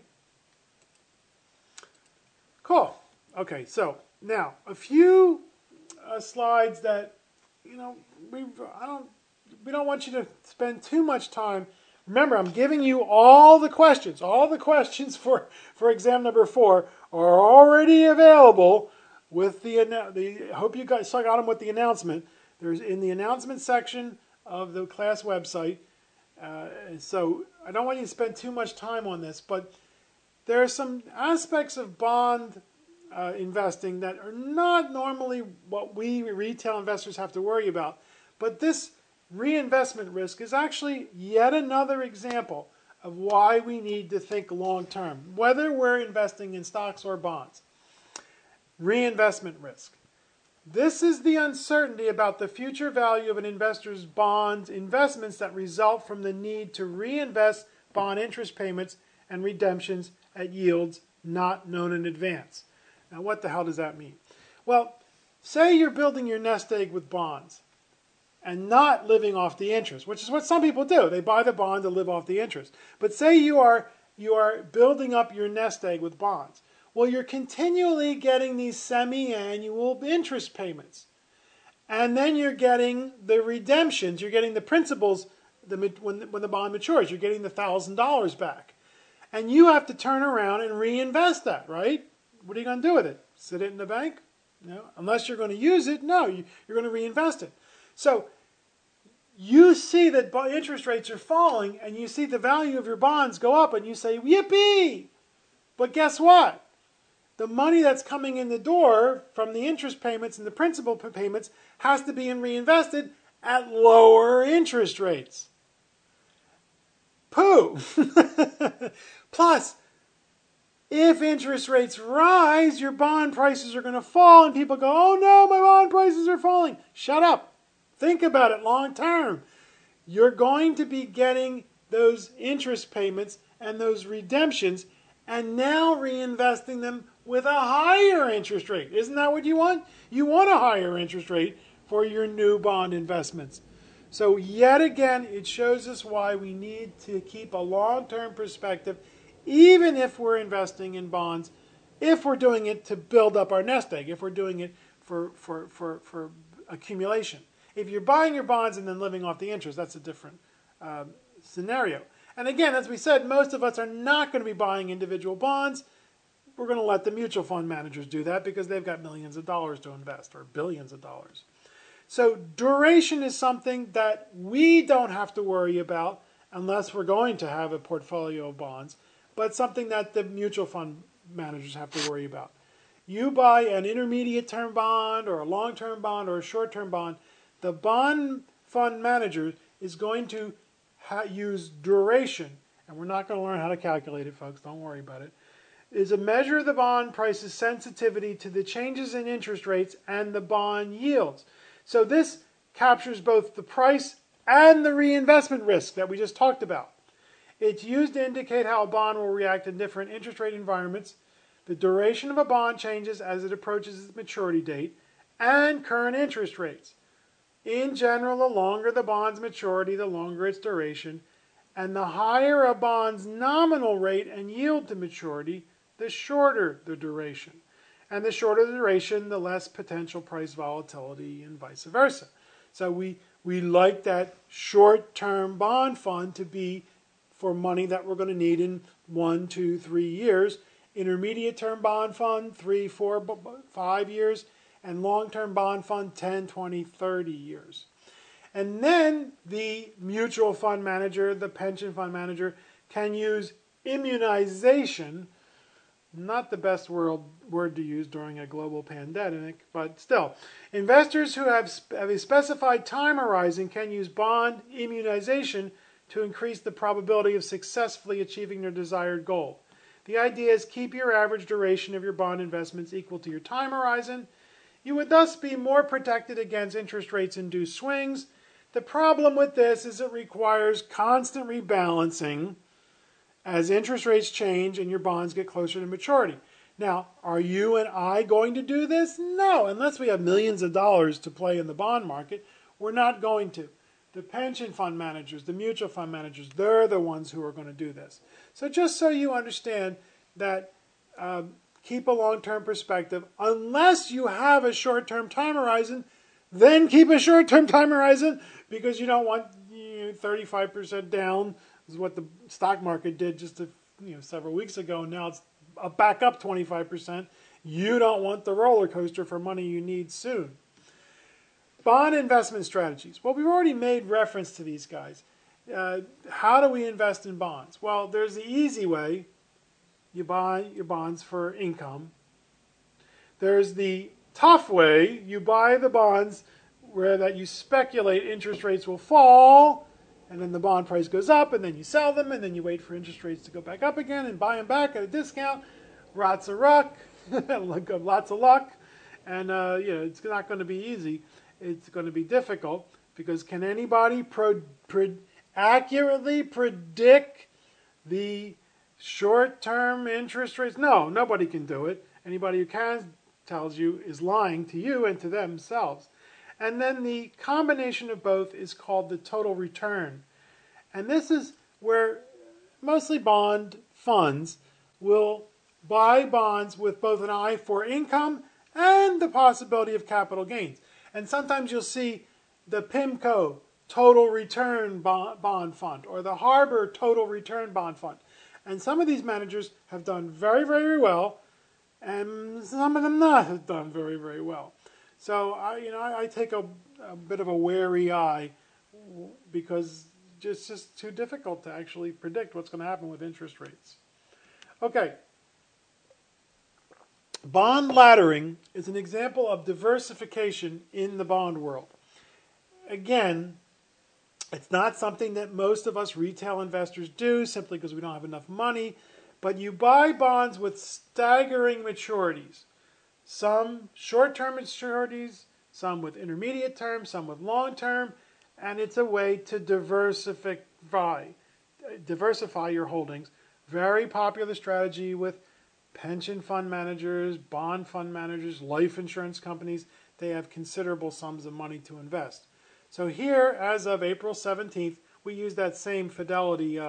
S1: Cool. Okay, so now a few slides that we don't want you to spend too much time. Remember, I'm giving you all the questions. All the questions for exam number 4 are already available with I hope you guys got them with the announcement. There's in the announcement section of the class website. So I don't want you to spend too much time on this, but there are some aspects of bond investing that are not normally what we retail investors have to worry about. But this reinvestment risk is actually yet another example of why we need to think long term, whether we're investing in stocks or bonds. Reinvestment risk. This is the uncertainty about the future value of an investor's bond investments that result from the need to reinvest bond interest payments and redemptions at yields not known in advance. Now, what the hell does that mean? Well, say you're building your nest egg with bonds. and not living off the interest, which is what some people do. They buy the bond to live off the interest. But say you are building up your nest egg with bonds. Well, you're continually getting these semi-annual interest payments. And then you're getting the redemptions. You're getting the principals when the bond matures. You're getting the $1,000 back. And you have to turn around and reinvest that, right? What are you going to do with it? Sit it in the bank? No. Unless you're going to use it, no, you're going to reinvest it. So you see that interest rates are falling, and you see the value of your bonds go up, and you say, yippee! But guess what? The money that's coming in the door from the interest payments and the principal payments has to be reinvested at lower interest rates. Pooh! Plus, if interest rates rise, your bond prices are going to fall, and people go, oh no, my bond prices are falling. Shut up. Think about it long term. You're going to be getting those interest payments and those redemptions and now reinvesting them with a higher interest rate. Isn't that what you want? You want a higher interest rate for your new bond investments. So yet again, it shows us why we need to keep a long-term perspective, even if we're investing in bonds, if we're doing it to build up our nest egg, if we're doing it for accumulation. If you're buying your bonds and then living off the interest, that's a different scenario. And again, as we said, most of us are not going to be buying individual bonds. We're going to let the mutual fund managers do that because they've got millions of dollars to invest, or billions of dollars. So duration is something that we don't have to worry about unless we're going to have a portfolio of bonds, but something that the mutual fund managers have to worry about. You buy an intermediate term bond or a long-term bond or a short-term bond, the bond fund manager is going to use duration, and we're not going to learn how to calculate it, folks, don't worry about it, is a measure of the bond price's sensitivity to the changes in interest rates and the bond yields. So this captures both the price and the reinvestment risk that we just talked about. It's used to indicate how a bond will react in different interest rate environments. The duration of a bond changes as it approaches its maturity date and current interest rates. In general, the longer the bond's maturity, the longer its duration, and the higher a bond's nominal rate and yield to maturity, the shorter the duration. And the shorter the duration, the less potential price volatility, and vice versa. So we like that short-term bond fund to be for money that we're going to need in 1, 2, 3 years. Intermediate-term bond fund, 3, 4, 5 years. And long-term bond fund, 10, 20, 30 years. And then the mutual fund manager, the pension fund manager, can use immunization, not the best word to use during a global pandemic, but still. Investors who have a specified time horizon can use bond immunization to increase the probability of successfully achieving their desired goal. The idea is keep your average duration of your bond investments equal to your time horizon. You would thus be more protected against interest rates-induced swings. The problem with this is it requires constant rebalancing as interest rates change and your bonds get closer to maturity. Now, are you and I going to do this? No, unless we have millions of dollars to play in the bond market, we're not going to. The pension fund managers, the mutual fund managers, they're the ones who are going to do this. So just so you understand that keep a long-term perspective. Unless you have a short-term time horizon, then keep a short-term time horizon because you don't want 35% down is what the stock market did just several weeks ago. Now it's back up 25%. You don't want the roller coaster for money you need soon. Bond investment strategies. Well, we've already made reference to these guys. How do we invest in bonds? Well, there's the easy way. You buy your bonds for income. There's the tough way. You buy the bonds where that you speculate interest rates will fall, and then the bond price goes up, and then you sell them, and then you wait for interest rates to go back up again and buy them back at a discount. Lots of luck, lots of luck, and it's not going to be easy. It's going to be difficult because can anybody accurately predict the short-term interest rates? No, nobody can do it. Anybody who can tells you is lying to you and to themselves. And then the combination of both is called the total return. And this is where mostly bond funds will buy bonds with both an eye for income and the possibility of capital gains. And sometimes you'll see the PIMCO Total Return Bond Fund or the Harbor Total Return Bond Fund. And some of these managers have done very, very well, and some of them not have done very, very well. So I take a bit of a wary eye because it's just too difficult to actually predict what's going to happen with interest rates. Okay. Bond laddering is an example of diversification in the bond world. Again, it's not something that most of us retail investors do simply because we don't have enough money, but you buy bonds with staggering maturities. Some short-term maturities, some with intermediate term, some with long-term, and it's a way to diversify your holdings. Very popular strategy with pension fund managers, bond fund managers, life insurance companies. They have considerable sums of money to invest. So here, as of April 17th, we use that same Fidelity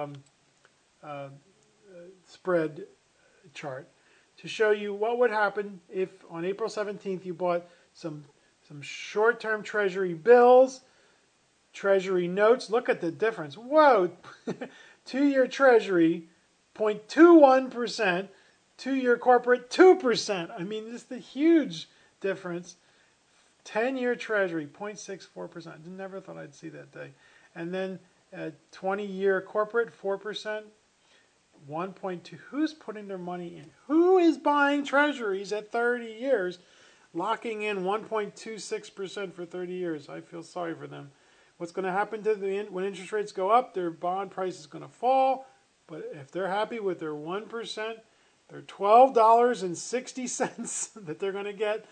S1: spread chart to show you what would happen if on April 17th you bought some short-term Treasury bills, Treasury notes. Look at the difference. Whoa! 2-year Treasury, 0.21%. 2-year corporate, 2%. I mean, this is the huge difference. 10-year Treasury, 0.64%. Never thought I'd see that day. And then 20-year corporate, 4%. 1.2. Who's putting their money in? Who is buying Treasuries at 30 years, locking in 1.26% for 30 years? I feel sorry for them. What's going to happen to when interest rates go up? Their bond price is going to fall. But if they're happy with their 1%, their $12.60 that they're going to get,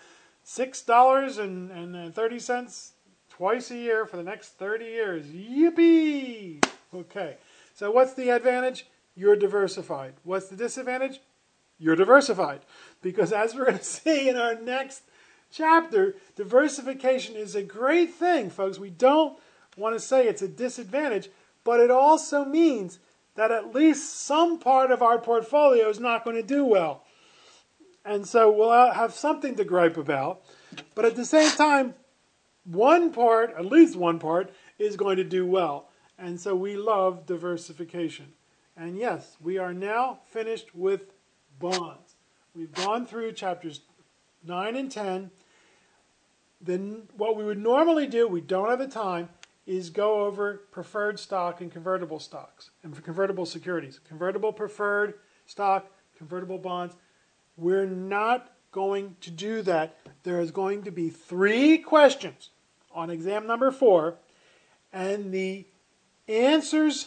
S1: $6.30 twice a year for the next 30 years. Yippee! Okay, so what's the advantage? You're diversified. What's the disadvantage? You're diversified. Because as we're going to see in our next chapter, diversification is a great thing, folks. We don't want to say it's a disadvantage, but it also means that at least some part of our portfolio is not going to do well. And so we'll have something to gripe about. But at the same time, at least one part, is going to do well. And so we love diversification. And yes, we are now finished with bonds. We've gone through chapters 9 and 10. Then what we would normally do, we don't have the time, is go over preferred stock and convertible stocks and convertible securities. Convertible preferred stock, convertible bonds. We're not going to do that. There is going to be 3 questions on exam number 4, and the answers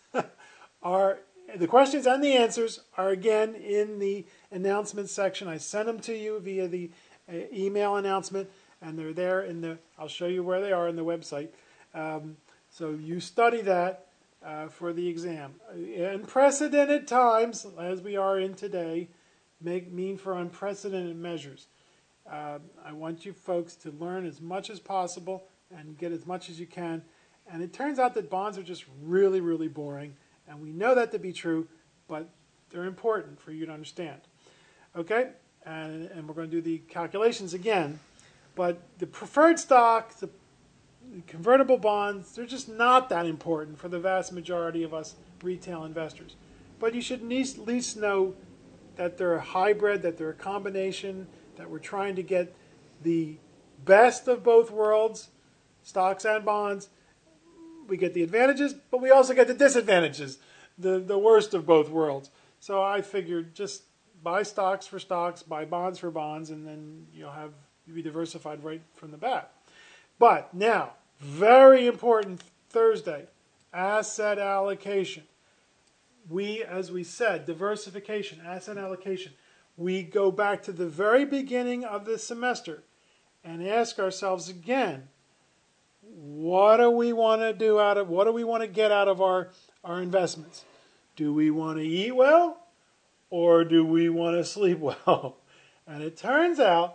S1: the questions and the answers are again in the announcement section. I sent them to you via the email announcement, and they're there I'll show you where they are in the website. So you study that for the exam. Unprecedented times, as we are in today, mean for unprecedented measures. I want you folks to learn as much as possible and get as much as you can. And it turns out that bonds are just really, really boring. And we know that to be true, but they're important for you to understand. Okay? And we're going to do the calculations again. But the preferred stock, the convertible bonds, they're just not that important for the vast majority of us retail investors. But you should at least know that they're a hybrid, that they're a combination, that we're trying to get the best of both worlds, stocks and bonds. We get the advantages, but we also get the disadvantages, the worst of both worlds. So I figured just buy stocks for stocks, buy bonds for bonds, and then you'll be diversified right from the bat. But now, very important Thursday, asset allocation. As we said, diversification, asset allocation. We go back to the very beginning of the semester and ask ourselves again, what do we want to get out of our investments? Do we want to eat well or do we want to sleep well? And it turns out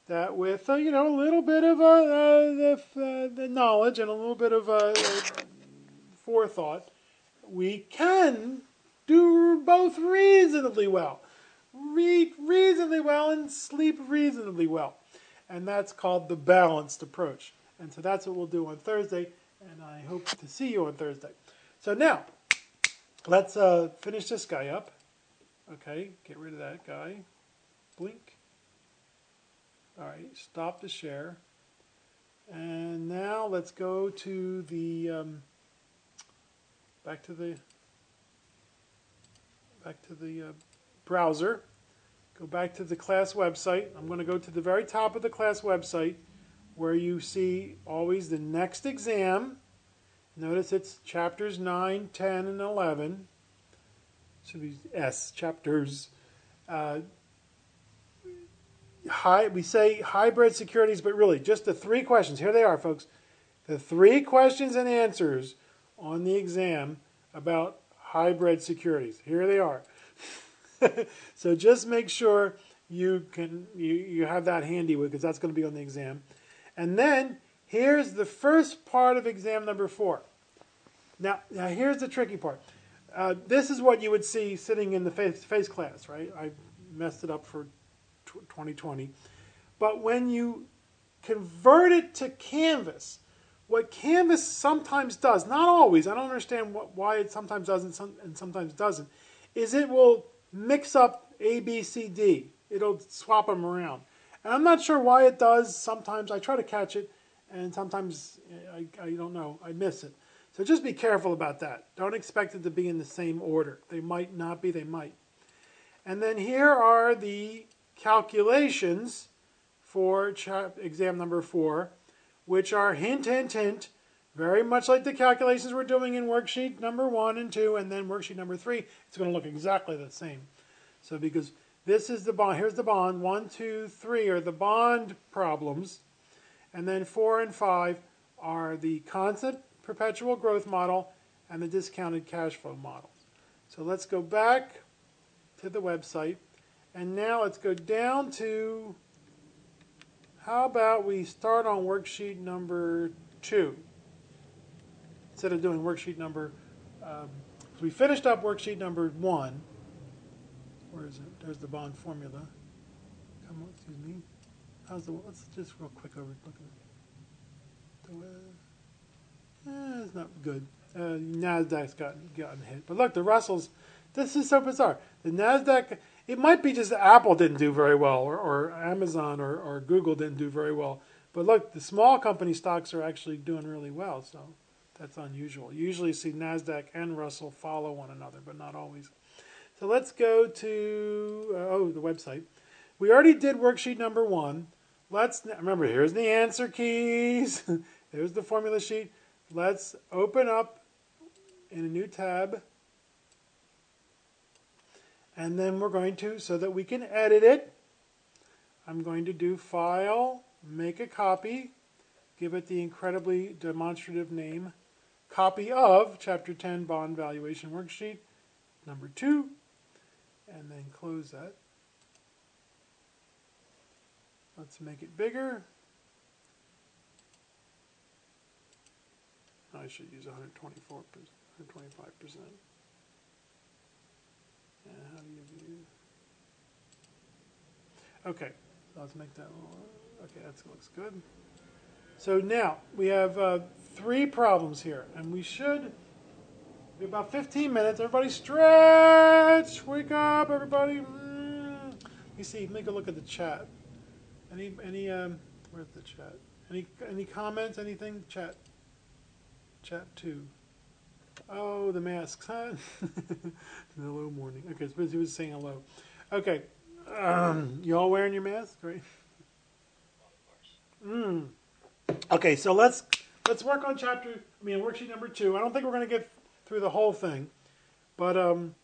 S1: that with a little bit of the knowledge and a little bit of forethought, we can do both reasonably well. Read reasonably well and sleep reasonably well. And that's called the balanced approach. And so that's what we'll do on Thursday, and I hope to see you on Thursday. So now, let's finish this guy up. Okay, get rid of that guy. Blink. All right, stop the share. And now let's go to the back to the browser. Go back to the class website. I'm going to go to the very top of the class website where you see always the next exam. Notice it's chapters 9, 10, and 11. Should be S, chapters. We say hybrid securities, but really just the 3 questions. Here they are, folks. The 3 questions and answers on the exam about hybrid securities. Here they are. So just make sure you have that handy with, because that's going to be on the exam. And then here's the first part of exam number 4. Now here's the tricky part. This is what you would see sitting in the face-to-face class, right? I messed it up for 2020. But when you convert it to Canvas, what Canvas sometimes does, not always, I don't understand why it sometimes does and sometimes doesn't, is it will mix up A, B, C, D. It'll swap them around. And I'm not sure why it does. Sometimes I try to catch it, and sometimes I don't know. I miss it. So just be careful about that. Don't expect it to be in the same order. They might not be. They might. And then here are the calculations for exam number 4, which are hint, hint, hint, very much like the calculations we're doing in worksheet number 1 and 2, and then worksheet number 3. It's going to look exactly the same. So because this is the bond, here's the bond. 1, 2, 3 are the bond problems, and then 4 and 5 are the constant perpetual growth model and the discounted cash flow models. So let's go back to the website, and now let's go down to, how about we start on worksheet number 2 instead of doing worksheet number, so we finished up worksheet number 1. Where is it? There's the bond formula. Come on, excuse me. Let's just real quick over look at it. It's not good. NASDAQ's gotten hit. But look, the Russells, this is so bizarre. The NASDAQ, it might be just Apple didn't do very well, or Amazon or Google didn't do very well. But look, the small company stocks are actually doing really well, so that's unusual. Usually you see NASDAQ and Russell follow one another, but not always. So let's go to, the website. We already did worksheet number 1. Remember, here's the answer keys. There's the formula sheet. Let's open up in a new tab. And then we're going to, so that we can edit it, I'm going to do File, Make a Copy, give it the incredibly demonstrative name, Copy of Chapter 10 Bond Valuation Worksheet, number 2, and then close that. Let's make it bigger. I should use 125%. And how do you view? Okay, so let's make that a little, okay, that looks good. So now we have 3 problems here, and we should be about 15 minutes. Everybody stretch, wake up, everybody. Let me see, make a look at the chat. Any where's the chat? Any comments, anything? Chat 2. Oh, the masks, huh? Hello, morning. Okay, so he was saying hello. Okay, you all wearing your mask, right? Okay, so let's work on worksheet number 2. I don't think we're going to get through the whole thing, but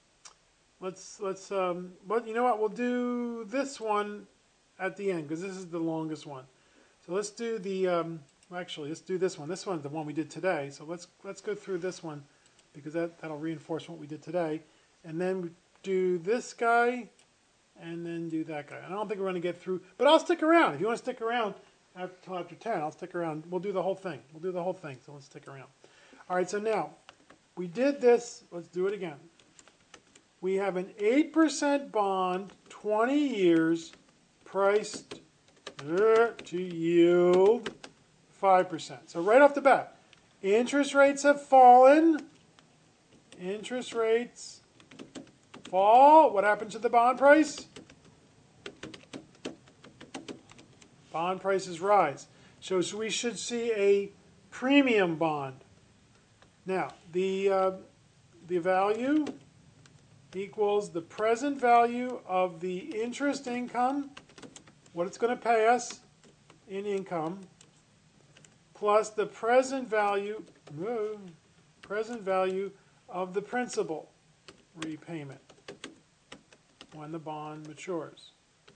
S1: but you know what? We'll do this one at the end because this is the longest one. So let's do the let's do this one. This one's the one we did today. So let's go through this one because that'll reinforce what we did today, and then do this guy, and then do that guy. I don't think we're going to get through, but I'll stick around. If you want to stick around until after 10, I'll stick around. We'll do the whole thing. We'll do the whole thing, so let's stick around. All right, so now, we did this. Let's do it again. We have an 8% bond, 20 years, priced to yield 5%. So right off the bat, interest rates have fallen. Interest rates fall. What happens to the bond price? Bond prices rise. So we should see a premium bond. Now, the value equals the present value of the interest income, what it's going to pay us in income, plus the present value of the principal repayment when the bond matures.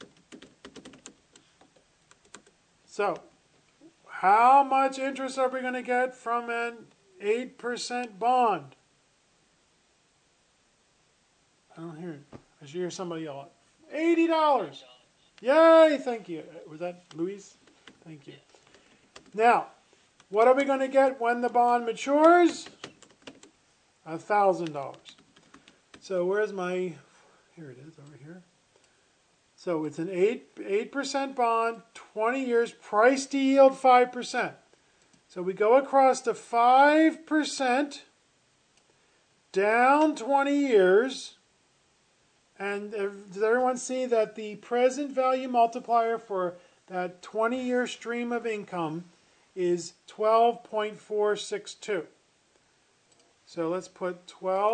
S1: So, how much interest are we going to get from an 8% bond? I don't hear it. I should hear somebody yell out. $80. Yay, thank you. Was that Louise? Thank you. Now, what are we going to get when the bond matures? $1,000. So where's my, here it is, over here. So it's an 8% bond, 20 years, price to yield 5%. So we go across to 5% down 20 years. And does everyone see that the present value multiplier for that 20-year stream of income is 12.462? So let's put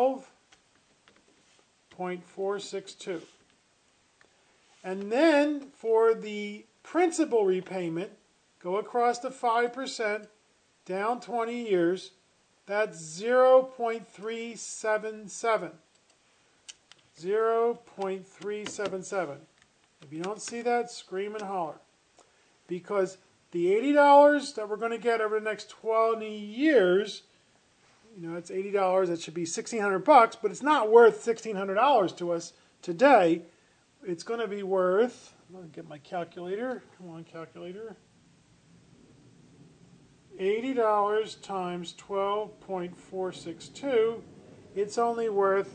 S1: 12.462. And then for the principal repayment, go across to 5%, down 20 years, that's 0.377. 0.377. If you don't see that, scream and holler. Because the $80 that we're going to get over the next 20 years, you know, it's $80, that should be $1,600, but it's not worth $1,600 to us today. It's going to be worth, I'm going to get my calculator. Come on, calculator. $80 times 12.462, it's only worth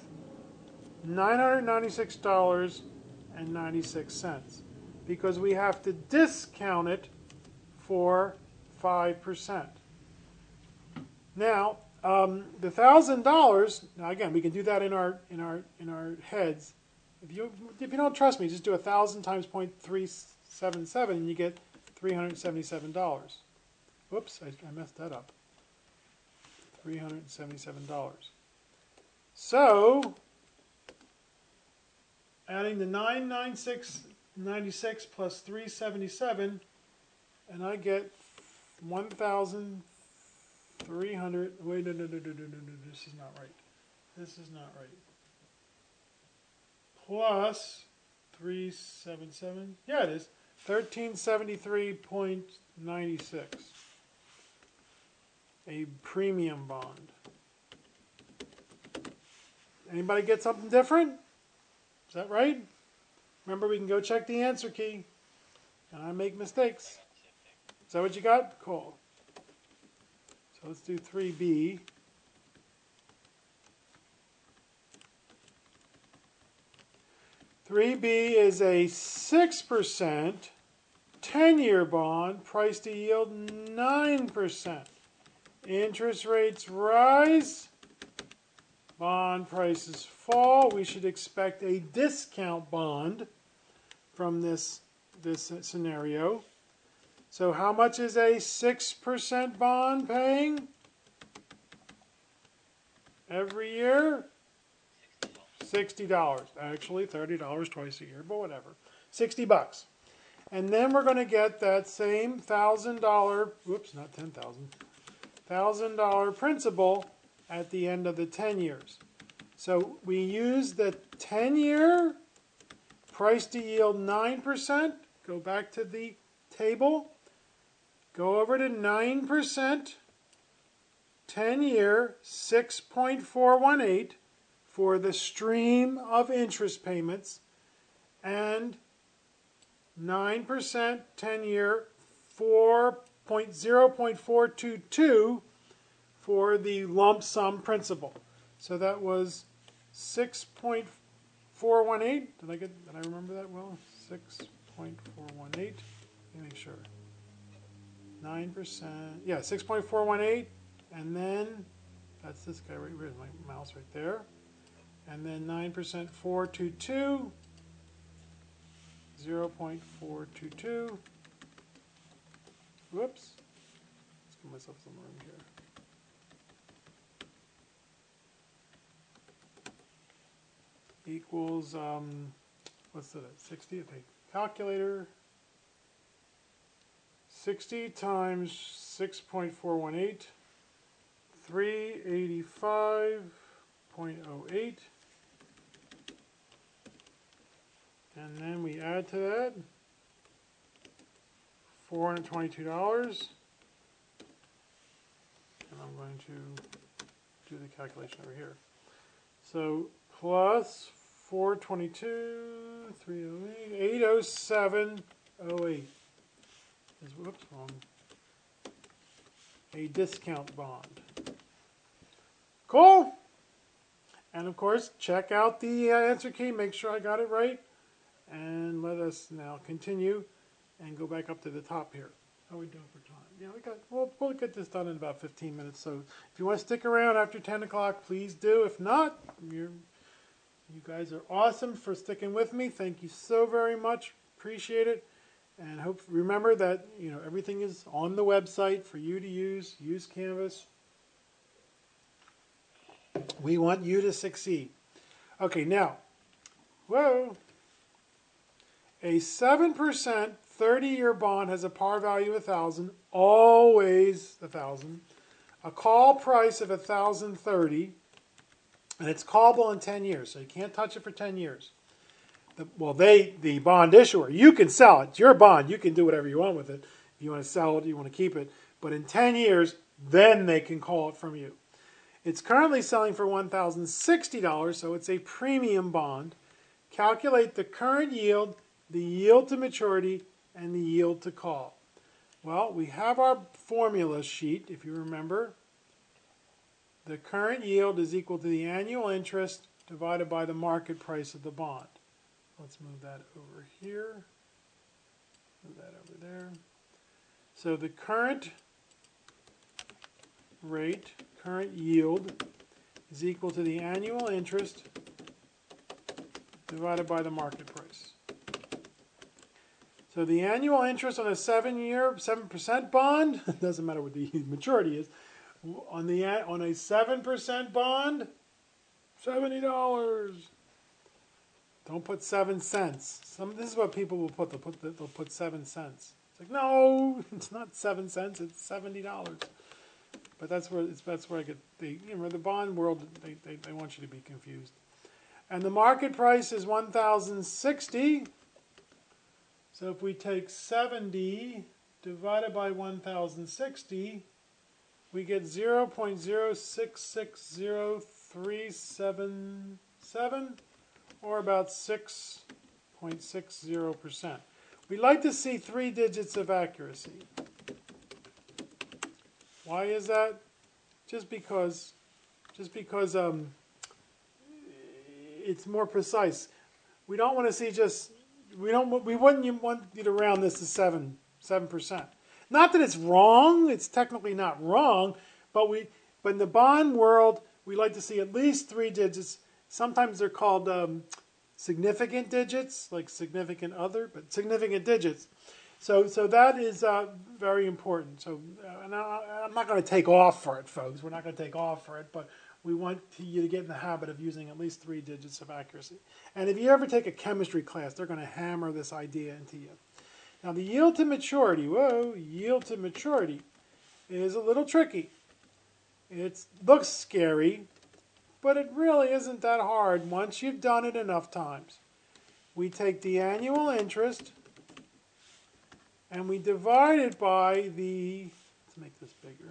S1: $996.96 because we have to discount it for 5%. Now, the $1,000. Now again, we can do that in our heads. If you don't trust me, just do 1,000 times 0.377, and you get $377. Whoops, I messed that up. $377. So, adding the 996.96 plus 377, and I get 1,300. Wait, no, this is not right. This is not right. Plus 377. Yeah, it is. 1373.96. A premium bond. Anybody get something different? Is that right? Remember, we can go check the answer key. And I make mistakes. Is that what you got? Cool. So let's do 3B. $3B is a 6% 10-year bond, price to yield 9%. Interest rates rise, bond prices fall. We should expect a discount bond from this scenario. So how much is a 6% bond paying every year? $60. Actually, $30 twice a year, but whatever. $60. And then we're going to get that same $1,000, whoops, not $10,000, $1,000 principal at the end of the 10 years. So we use the 10-year price to yield 9%. Go back to the table. Go over to 9%, 10-year, 6.418 for the stream of interest payments, and 9% 10-year, 0.422 for the lump sum principal. So that was 6.418. Did I remember that well? 6.418. Let me make sure. 9%. Yeah, 6.418. And then that's this guy right. Where's my mouse? Right there. And then 9% 422. 0.422. Whoops. Let's give myself some room here. Equals, what's that? 60? Okay. Calculator. 60 times 6.418. 385.08. And then we add to that $422. And I'm going to do the calculation over here. So plus 422, 308, 807.08 is, whoops, wrong. A discount bond. Cool. And of course, check out the answer key. Make sure I got it right. And let us now continue and go back up to the top here. How are we doing for time? Yeah, we'll get this done in about 15 minutes. So if you want to stick around after 10 o'clock, please do. If not, you guys are awesome for sticking with me. Thank you so very much. Appreciate it. And remember that everything is on the website for you to use. Use Canvas. We want you to succeed. Okay, now, whoa. A 7% 30-year bond has a par value of $1,000, always $1,000. A call price of $1,030, and it's callable in 10 years, so you can't touch it for 10 years. The bond issuer, you can sell it. It's your bond. You can do whatever you want with it. If you want to sell it, you want to keep it. But in 10 years, then they can call it from you. It's currently selling for $1,060, so it's a premium bond. Calculate the current yield, the yield to maturity, and the yield to call. Well, we have our formula sheet, if you remember. The current yield is equal to the annual interest divided by the market price of the bond. Let's move that over here. Move that over there. So the current rate, current yield, is equal to the annual interest divided by the market price. So the annual interest on a 7% bond, it doesn't matter what the maturity is, on a 7% bond, $70. Don't put 7 cents. This is what people will put. They'll put 7 cents. It's like, no, it's not 7 cents. It's $70. But that's where I get the bond world. They want you to be confused. And the market price is $1,060. So if we take 70 divided by 1,060, we get 0.0660377, or about 6.60%. We like to see 3 digits of accuracy. Why is that? Just because it's more precise. We don't want to see just. We wouldn't want you to round this to 7%. Not that it's wrong. It's technically not wrong, but in the bond world, we like to see at least 3 digits. Sometimes they're called significant digits, like significant other, but significant digits. So that is very important. So and I'm not going to take off for it, folks. We're not going to take off for it, but we want you to get in the habit of using at least 3 digits of accuracy. And if you ever take a chemistry class, they're going to hammer this idea into you. Now the yield to maturity, yield to maturity is a little tricky. It looks scary, but it really isn't that hard once you've done it enough times. We take the annual interest and we divide it by the, let's make this bigger.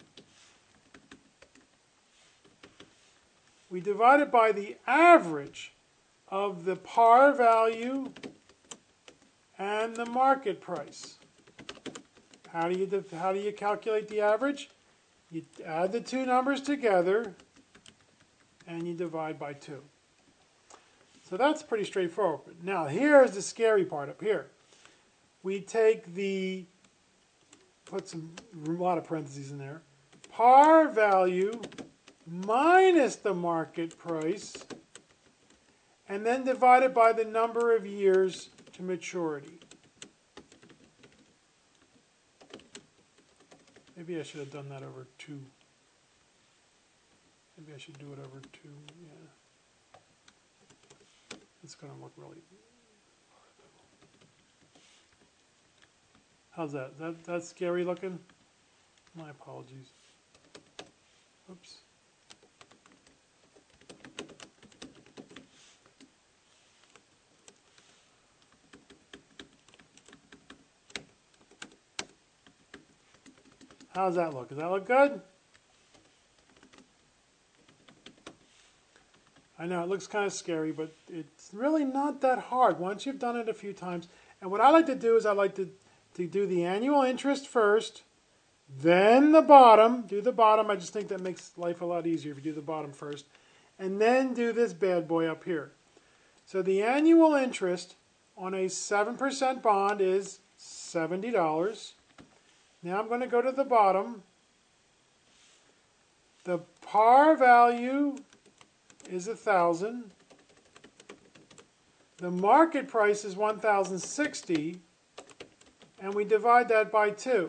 S1: We divide it by the average of the par value and and the market price. How do you calculate the average? You add the two numbers together and you divide by 2. So that's pretty straightforward. Now here's the scary part up here. We take put a lot of parentheses in there, par value minus the market price, and then divide it by the number of years to maturity. Maybe I should have done that over 2. Maybe I should do it over 2, yeah. It's going to look really... How's that? That's scary looking? My apologies. Oops. How's that look? Does that look good? I know it looks kind of scary, but it's really not that hard once you've done it a few times. And what I like to do is I like to do the annual interest first, then the bottom. Do the bottom. I just think that makes life a lot easier if you do the bottom first. And then do this bad boy up here. So the annual interest on a 7% bond is $70. Now I'm going to go to the bottom. The par value is 1,000. The market price is 1,060, and we divide that by 2.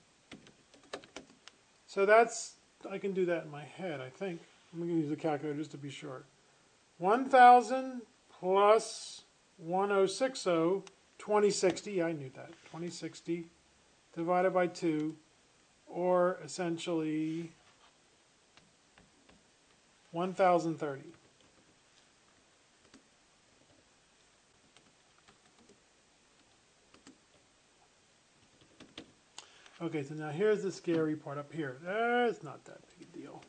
S1: So that's, I can do that in my head, I think. I'm going to use the calculator just to be sure. 1,000 plus 1060, 2060, I knew that, 2060 divided by 2, or essentially 1,030. Okay, so now here's the scary part up here. It's not that big a deal.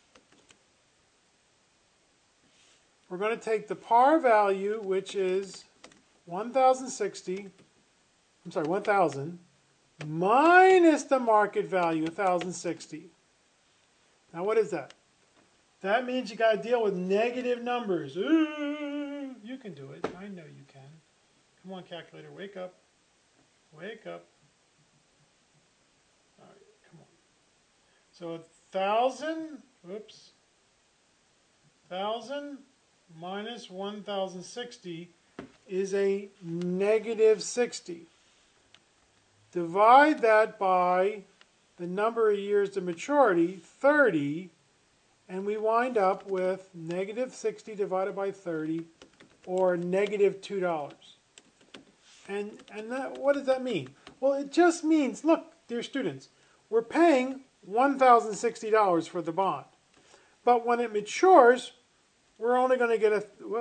S1: We're going to take the par value, which is 1,060, 1,000, minus the market value, 1,060. Now what is that? That means you got to deal with negative numbers. Ooh, you can do it. I know you can. Come on, calculator, wake up. Wake up. All right, come on. So 1,000, 1,000 minus 1,060 is a negative 60. Divide that by the number of years to maturity, 30, and we wind up with negative 60 divided by 30, or negative $2. And what does that mean? Well, it just means, look, dear students, we're paying $1,060 for the bond. But when it matures, we're only going to get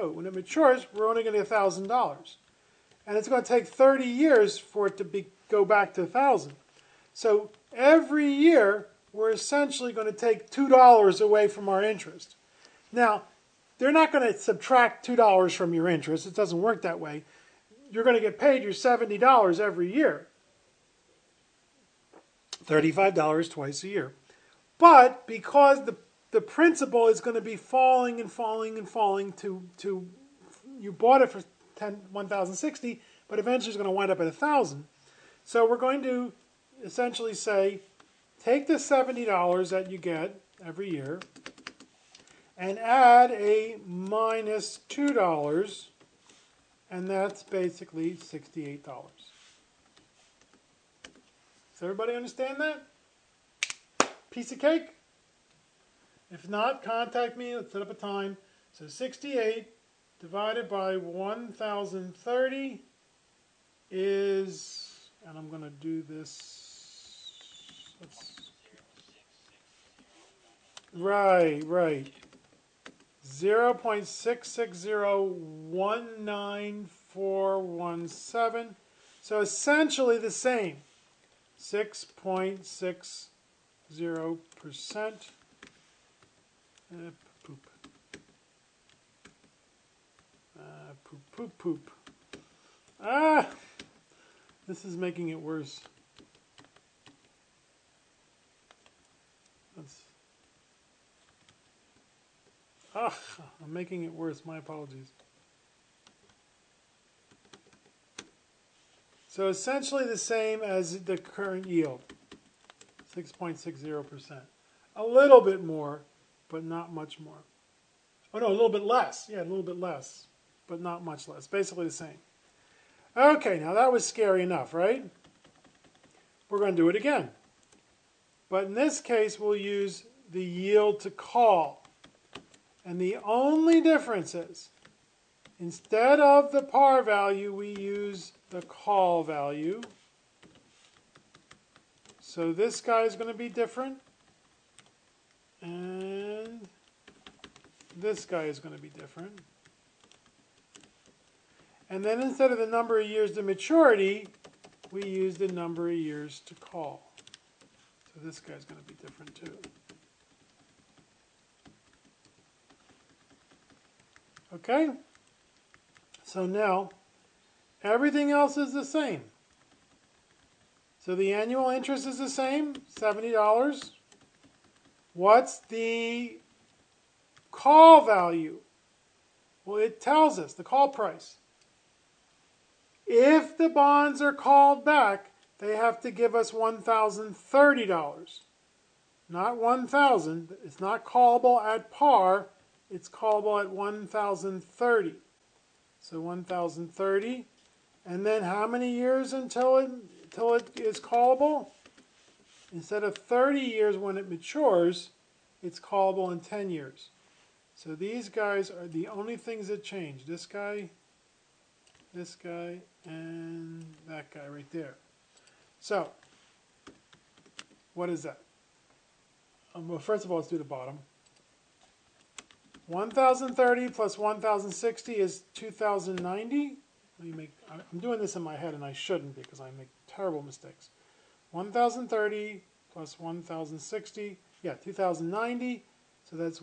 S1: $1,000. And it's going to take 30 years for it to go back to 1,000. So every year, we're essentially going to take $2 away from our interest. Now, they're not going to subtract $2 from your interest. It doesn't work that way. You're going to get paid your $70 every year. $35 twice a year. But because the principal is going to be falling and falling and falling to you bought it for 1,060, but eventually it's going to wind up at 1,000. So we're going to essentially say, take the $70 that you get every year and add a minus $2, and that's basically $68. Does everybody understand that? Piece of cake? If not, contact me. Let's set up a time. So 68 divided by 1,030 is, and I'm going to do this. Right. 0.66019417. So essentially the same. 6.60%. Poop. This is making it worse. I'm making it worse. My apologies. So essentially the same as the current yield, 6.60%. A little bit more, but not much more. Oh no, a little bit less. Yeah, a little bit less, but not much less. Basically the same. Okay, now that was scary enough, right? We're going to do it again. But in this case, we'll use the yield to call. And the only difference is, instead of the par value, we use the call value. So this guy is going to be different. And this guy is going to be different. And then instead of the number of years to maturity, we use the number of years to call. So this guy's going to be different too. Okay? So now, everything else is the same. So the annual interest is the same, $70. What's the call value? Well, it tells us the call price. If the bonds are called back, they have to give us $1,030. Not $1,000. It's not callable at par. It's callable at $1,030. So $1,030. And then how many years until it is callable? Instead of 30 years when it matures, it's callable in 10 years. So these guys are the only things that change. This guy, and that guy right there. So, what is that? Well, first of all, let's do the bottom. 1,030 plus 1,060 is 2,090. I'm doing this in my head, and I shouldn't because I make terrible mistakes. 1,030 plus 1,060, yeah, 2,090. So that's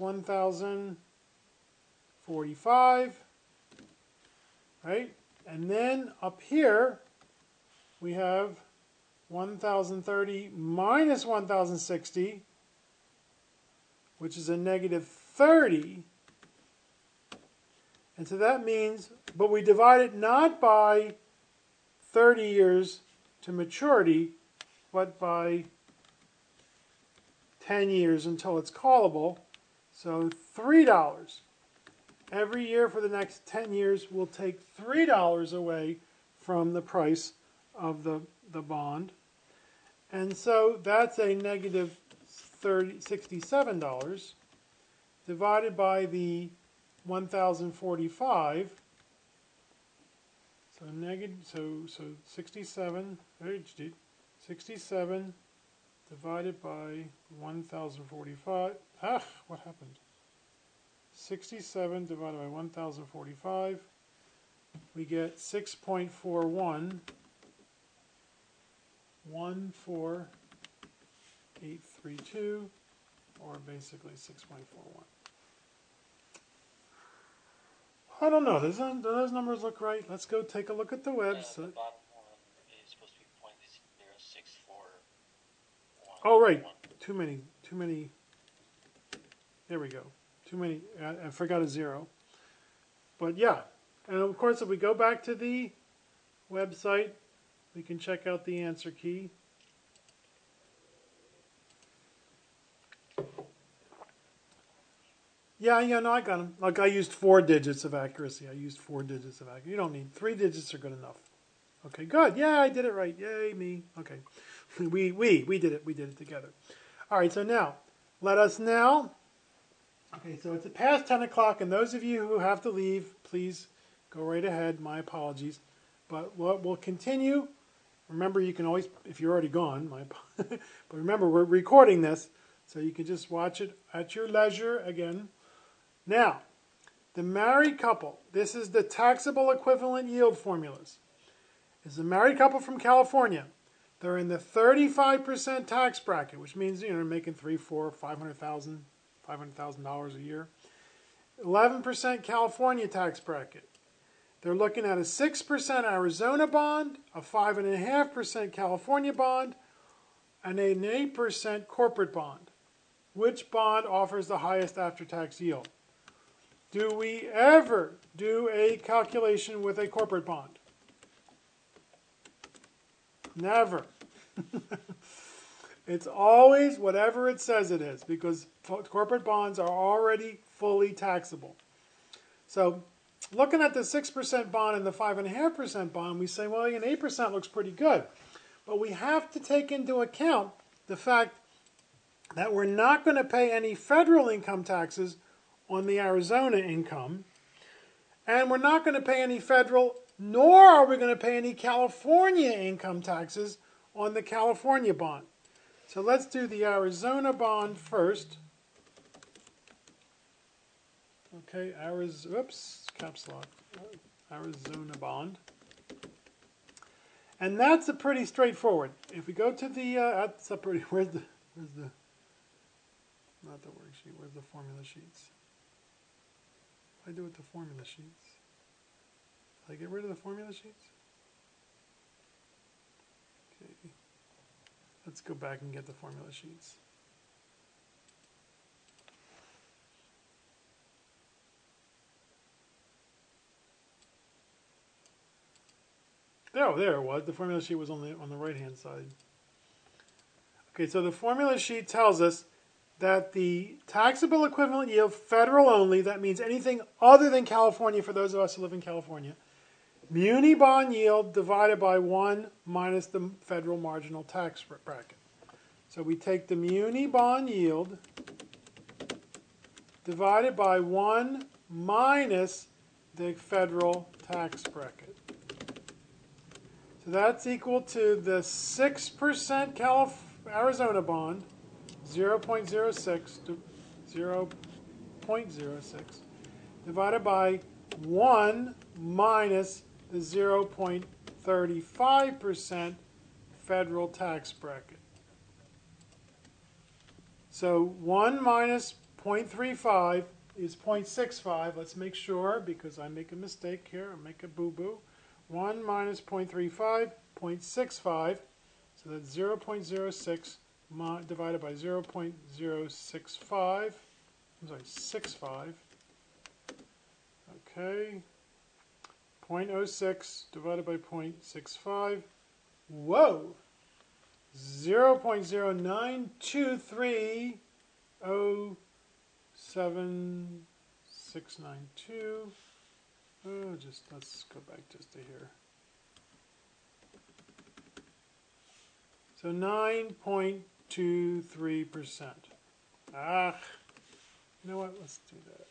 S1: 1,045, right? And then up here, we have 1,030 minus 1,060, which is a negative 30. And so that means, but we divide it not by 30 years to maturity, but by 10 years until it's callable. So $3. Every year for the next 10 years, we'll take $3 away from the price of the bond. And so that's a negative $67 divided by the 1,045. So so 67, 67 divided by 1,045. What happened? 67 divided by 1,045. We get 6.41. 14832, or basically 6.41. I don't know. Do those numbers look right? Let's go take a look at the website.
S2: The bottom one is supposed to be 0.0641.
S1: Oh, right. Too many. There we go. Too many. I forgot a zero. But yeah. And of course, if we go back to the website, we can check out the answer key. Yeah, no, I got them. Like I used 4 digits of accuracy. You don't need 3 digits are good enough. Okay, good. Yeah, I did it right. Yay, me. Okay, we did it. We did it together. All right. So now, let us now. Okay, so it's past 10 o'clock, and those of you who have to leave, please go right ahead. My apologies, but we'll continue. Remember, you can always, if you're already gone, but remember, we're recording this, so you can just watch it at your leisure again. Now, the married couple, this is the taxable equivalent yield formulas. It's a married couple from California. They're in the 35% tax bracket, which means they're making $300,000, $400,000, $500,000 a year. 11% California tax bracket. They're looking at a 6% Arizona bond, a 5.5% California bond, and an 8% corporate bond. Which bond offers the highest after-tax yield? Do we ever do a calculation with a corporate bond? Never. It's always whatever it says it is, because corporate bonds are already fully taxable. So looking at the 6% bond and the 5.5% bond, we say, well, an 8% looks pretty good. But we have to take into account the fact that we're not going to pay any federal income taxes on the Arizona income, and we're not going to pay any federal, nor are we going to pay any California income taxes on the California bond. So let's do the Arizona bond first. Okay, caps lock, Arizona bond. And that's a pretty straightforward. If we go to the, that's a pretty, where's the, not the worksheet, where's the formula sheets? What do I do with the formula sheets? Did I get rid of the formula sheets? Okay. Let's go back and get the formula sheets. Oh, there it was. The formula sheet was on the right-hand side. Okay, so the formula sheet tells us that the taxable equivalent yield, federal only, that means anything other than California for those of us who live in California, muni bond yield divided by 1 minus the federal marginal tax bracket. So we take the muni bond yield divided by 1 minus the federal tax bracket. So that's equal to the 6% Arizona bond, 0.06 to 0.06, divided by 1 minus the 0.35% federal tax bracket. So 1 minus 0.35 is 0.65. Let's make sure, because I make a mistake here. I make a boo-boo. 1 minus 0.35, 0.65. So that's 0.06 divided by 0.065. I'm sorry, 65. Okay. 0.06 divided by 0.65. Whoa! 0.092307 692. Oh, let's go back just to here. So 9.23%. You know what? Let's do that.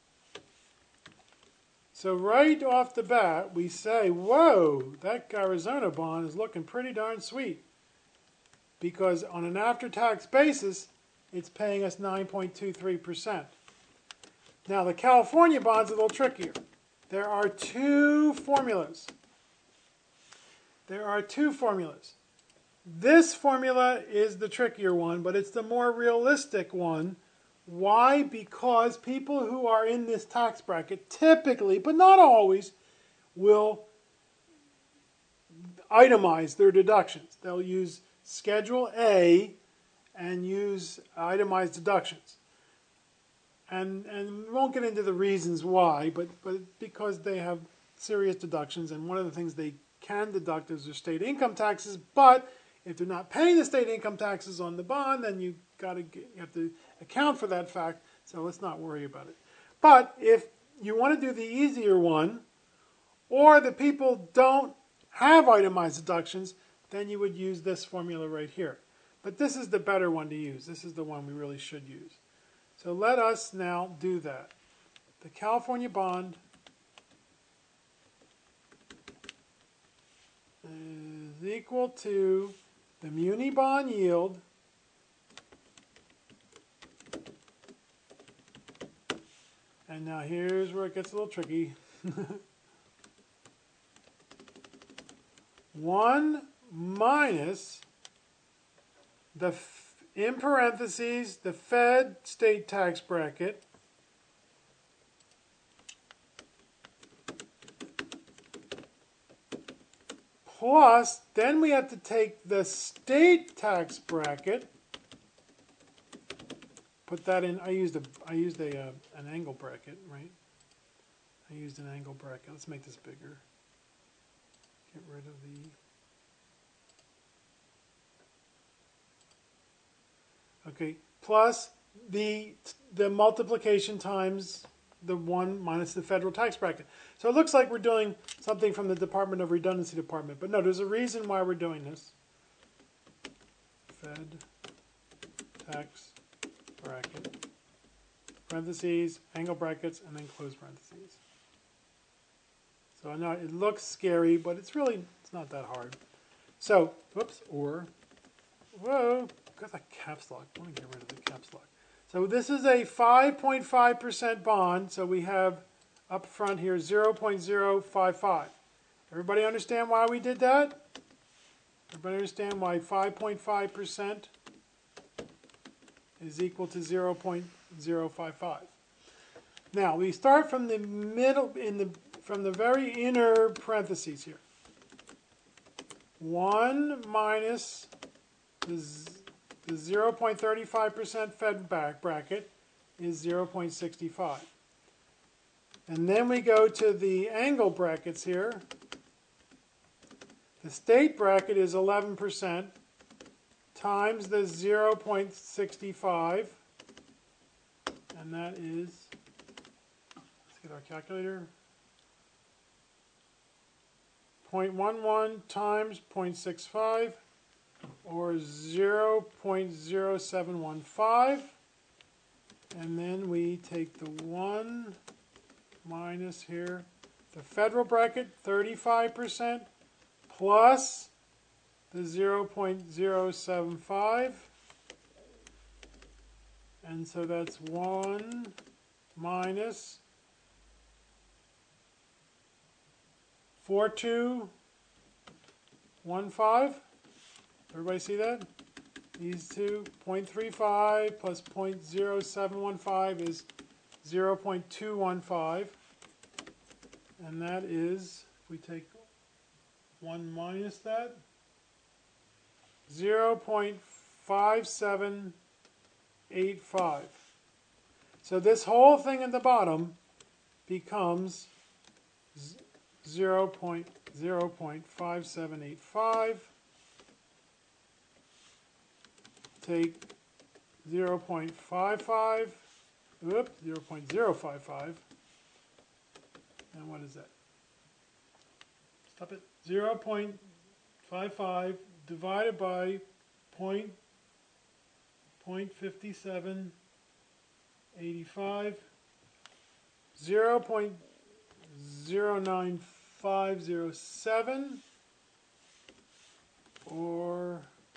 S1: So right off the bat, we say, whoa, that Arizona bond is looking pretty darn sweet. Because on an after-tax basis, it's paying us 9.23%. Now, the California bond's a little trickier. There are two formulas. This formula is the trickier one, but it's the more realistic one. Why? Because people who are in this tax bracket typically, but not always, will itemize their deductions. They'll use Schedule A and use itemized deductions. And we won't get into the reasons why, but because they have serious deductions, and one of the things they can deduct is their state income taxes, but if they're not paying the state income taxes on the bond, then you have to account for that fact, so let's not worry about it. But if you want to do the easier one, or the people don't have itemized deductions, then you would use this formula right here. But this is the better one to use. This is the one we really should use. So let us now do that. The California bond is equal to the muni bond yield and now here's where it gets a little tricky. 1 minus the, in parentheses, the Fed state tax bracket plus, then we have to take the state tax bracket, put that in. I used an angle bracket, right? I used an angle bracket. Let's make this bigger. Get rid of the... Okay, plus the multiplication times the 1 minus the federal tax bracket. So it looks like we're doing something from the Department of Redundancy Department. But no, there's a reason why we're doing this. Fed tax bracket, parentheses, angle brackets, and then close parentheses. So I know it looks scary, but it's not that hard. So, whoops, whoa, got that caps lock. I want to get rid of the caps lock. So this is a 5.5% bond. So we have up front here 0.055. Everybody understand why we did that? Everybody understand why 5.5% is equal to 0.055? Now we start from the middle, from the very inner parentheses here. 1 minus the 0.35% Fed bracket is 0.65. And then we go to the angle brackets here. The state bracket is 11% times the 0.65. And that is, let's get our calculator, 0.11 times 0.65, or 0.0715. And then we take the 1 minus here, the federal bracket, 35%, plus the 0.075. And so that's 1 minus 4215. Everybody see that? These two, 0.35 plus 0.0715 is 0.215. And that is, if we take 1 minus that, 0.5785. So this whole thing at the bottom becomes 0.5785. Take 0.55, 0.055, and what is that? Stop it. 0.55 divided by 0.5785, 0.09507, or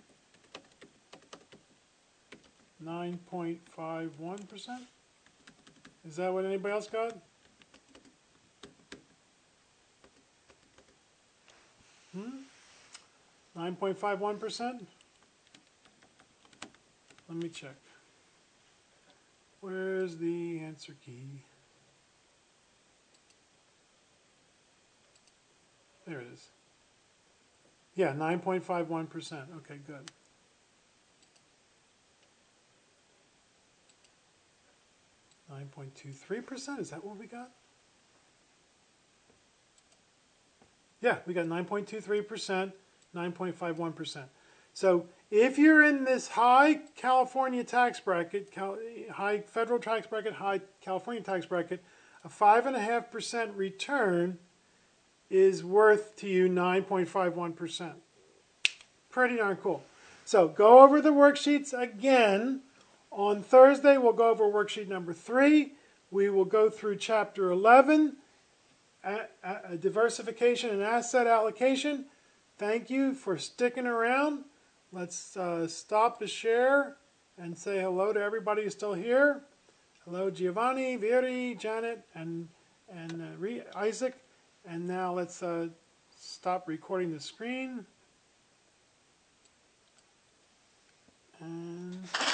S1: 9.51%. Is that what anybody else got? 9.51%? Let me check. Where's the answer key? There it is. Yeah, 9.51%. Okay, good. 9.23%, is that what we got? Yeah, we got 9.23%, 9.51%. So if you're in this high California tax bracket, high federal tax bracket, high California tax bracket, a 5.5% return is worth to you 9.51%. Pretty darn cool. So go over the worksheets again. On Thursday, we'll go over worksheet number 3. We will go through chapter 11, diversification and asset allocation. Thank you for sticking around. Let's stop the share and say hello to everybody who's still here. Hello, Giovanni, Viri, Janet, and Isaac. And now let's stop recording the screen. And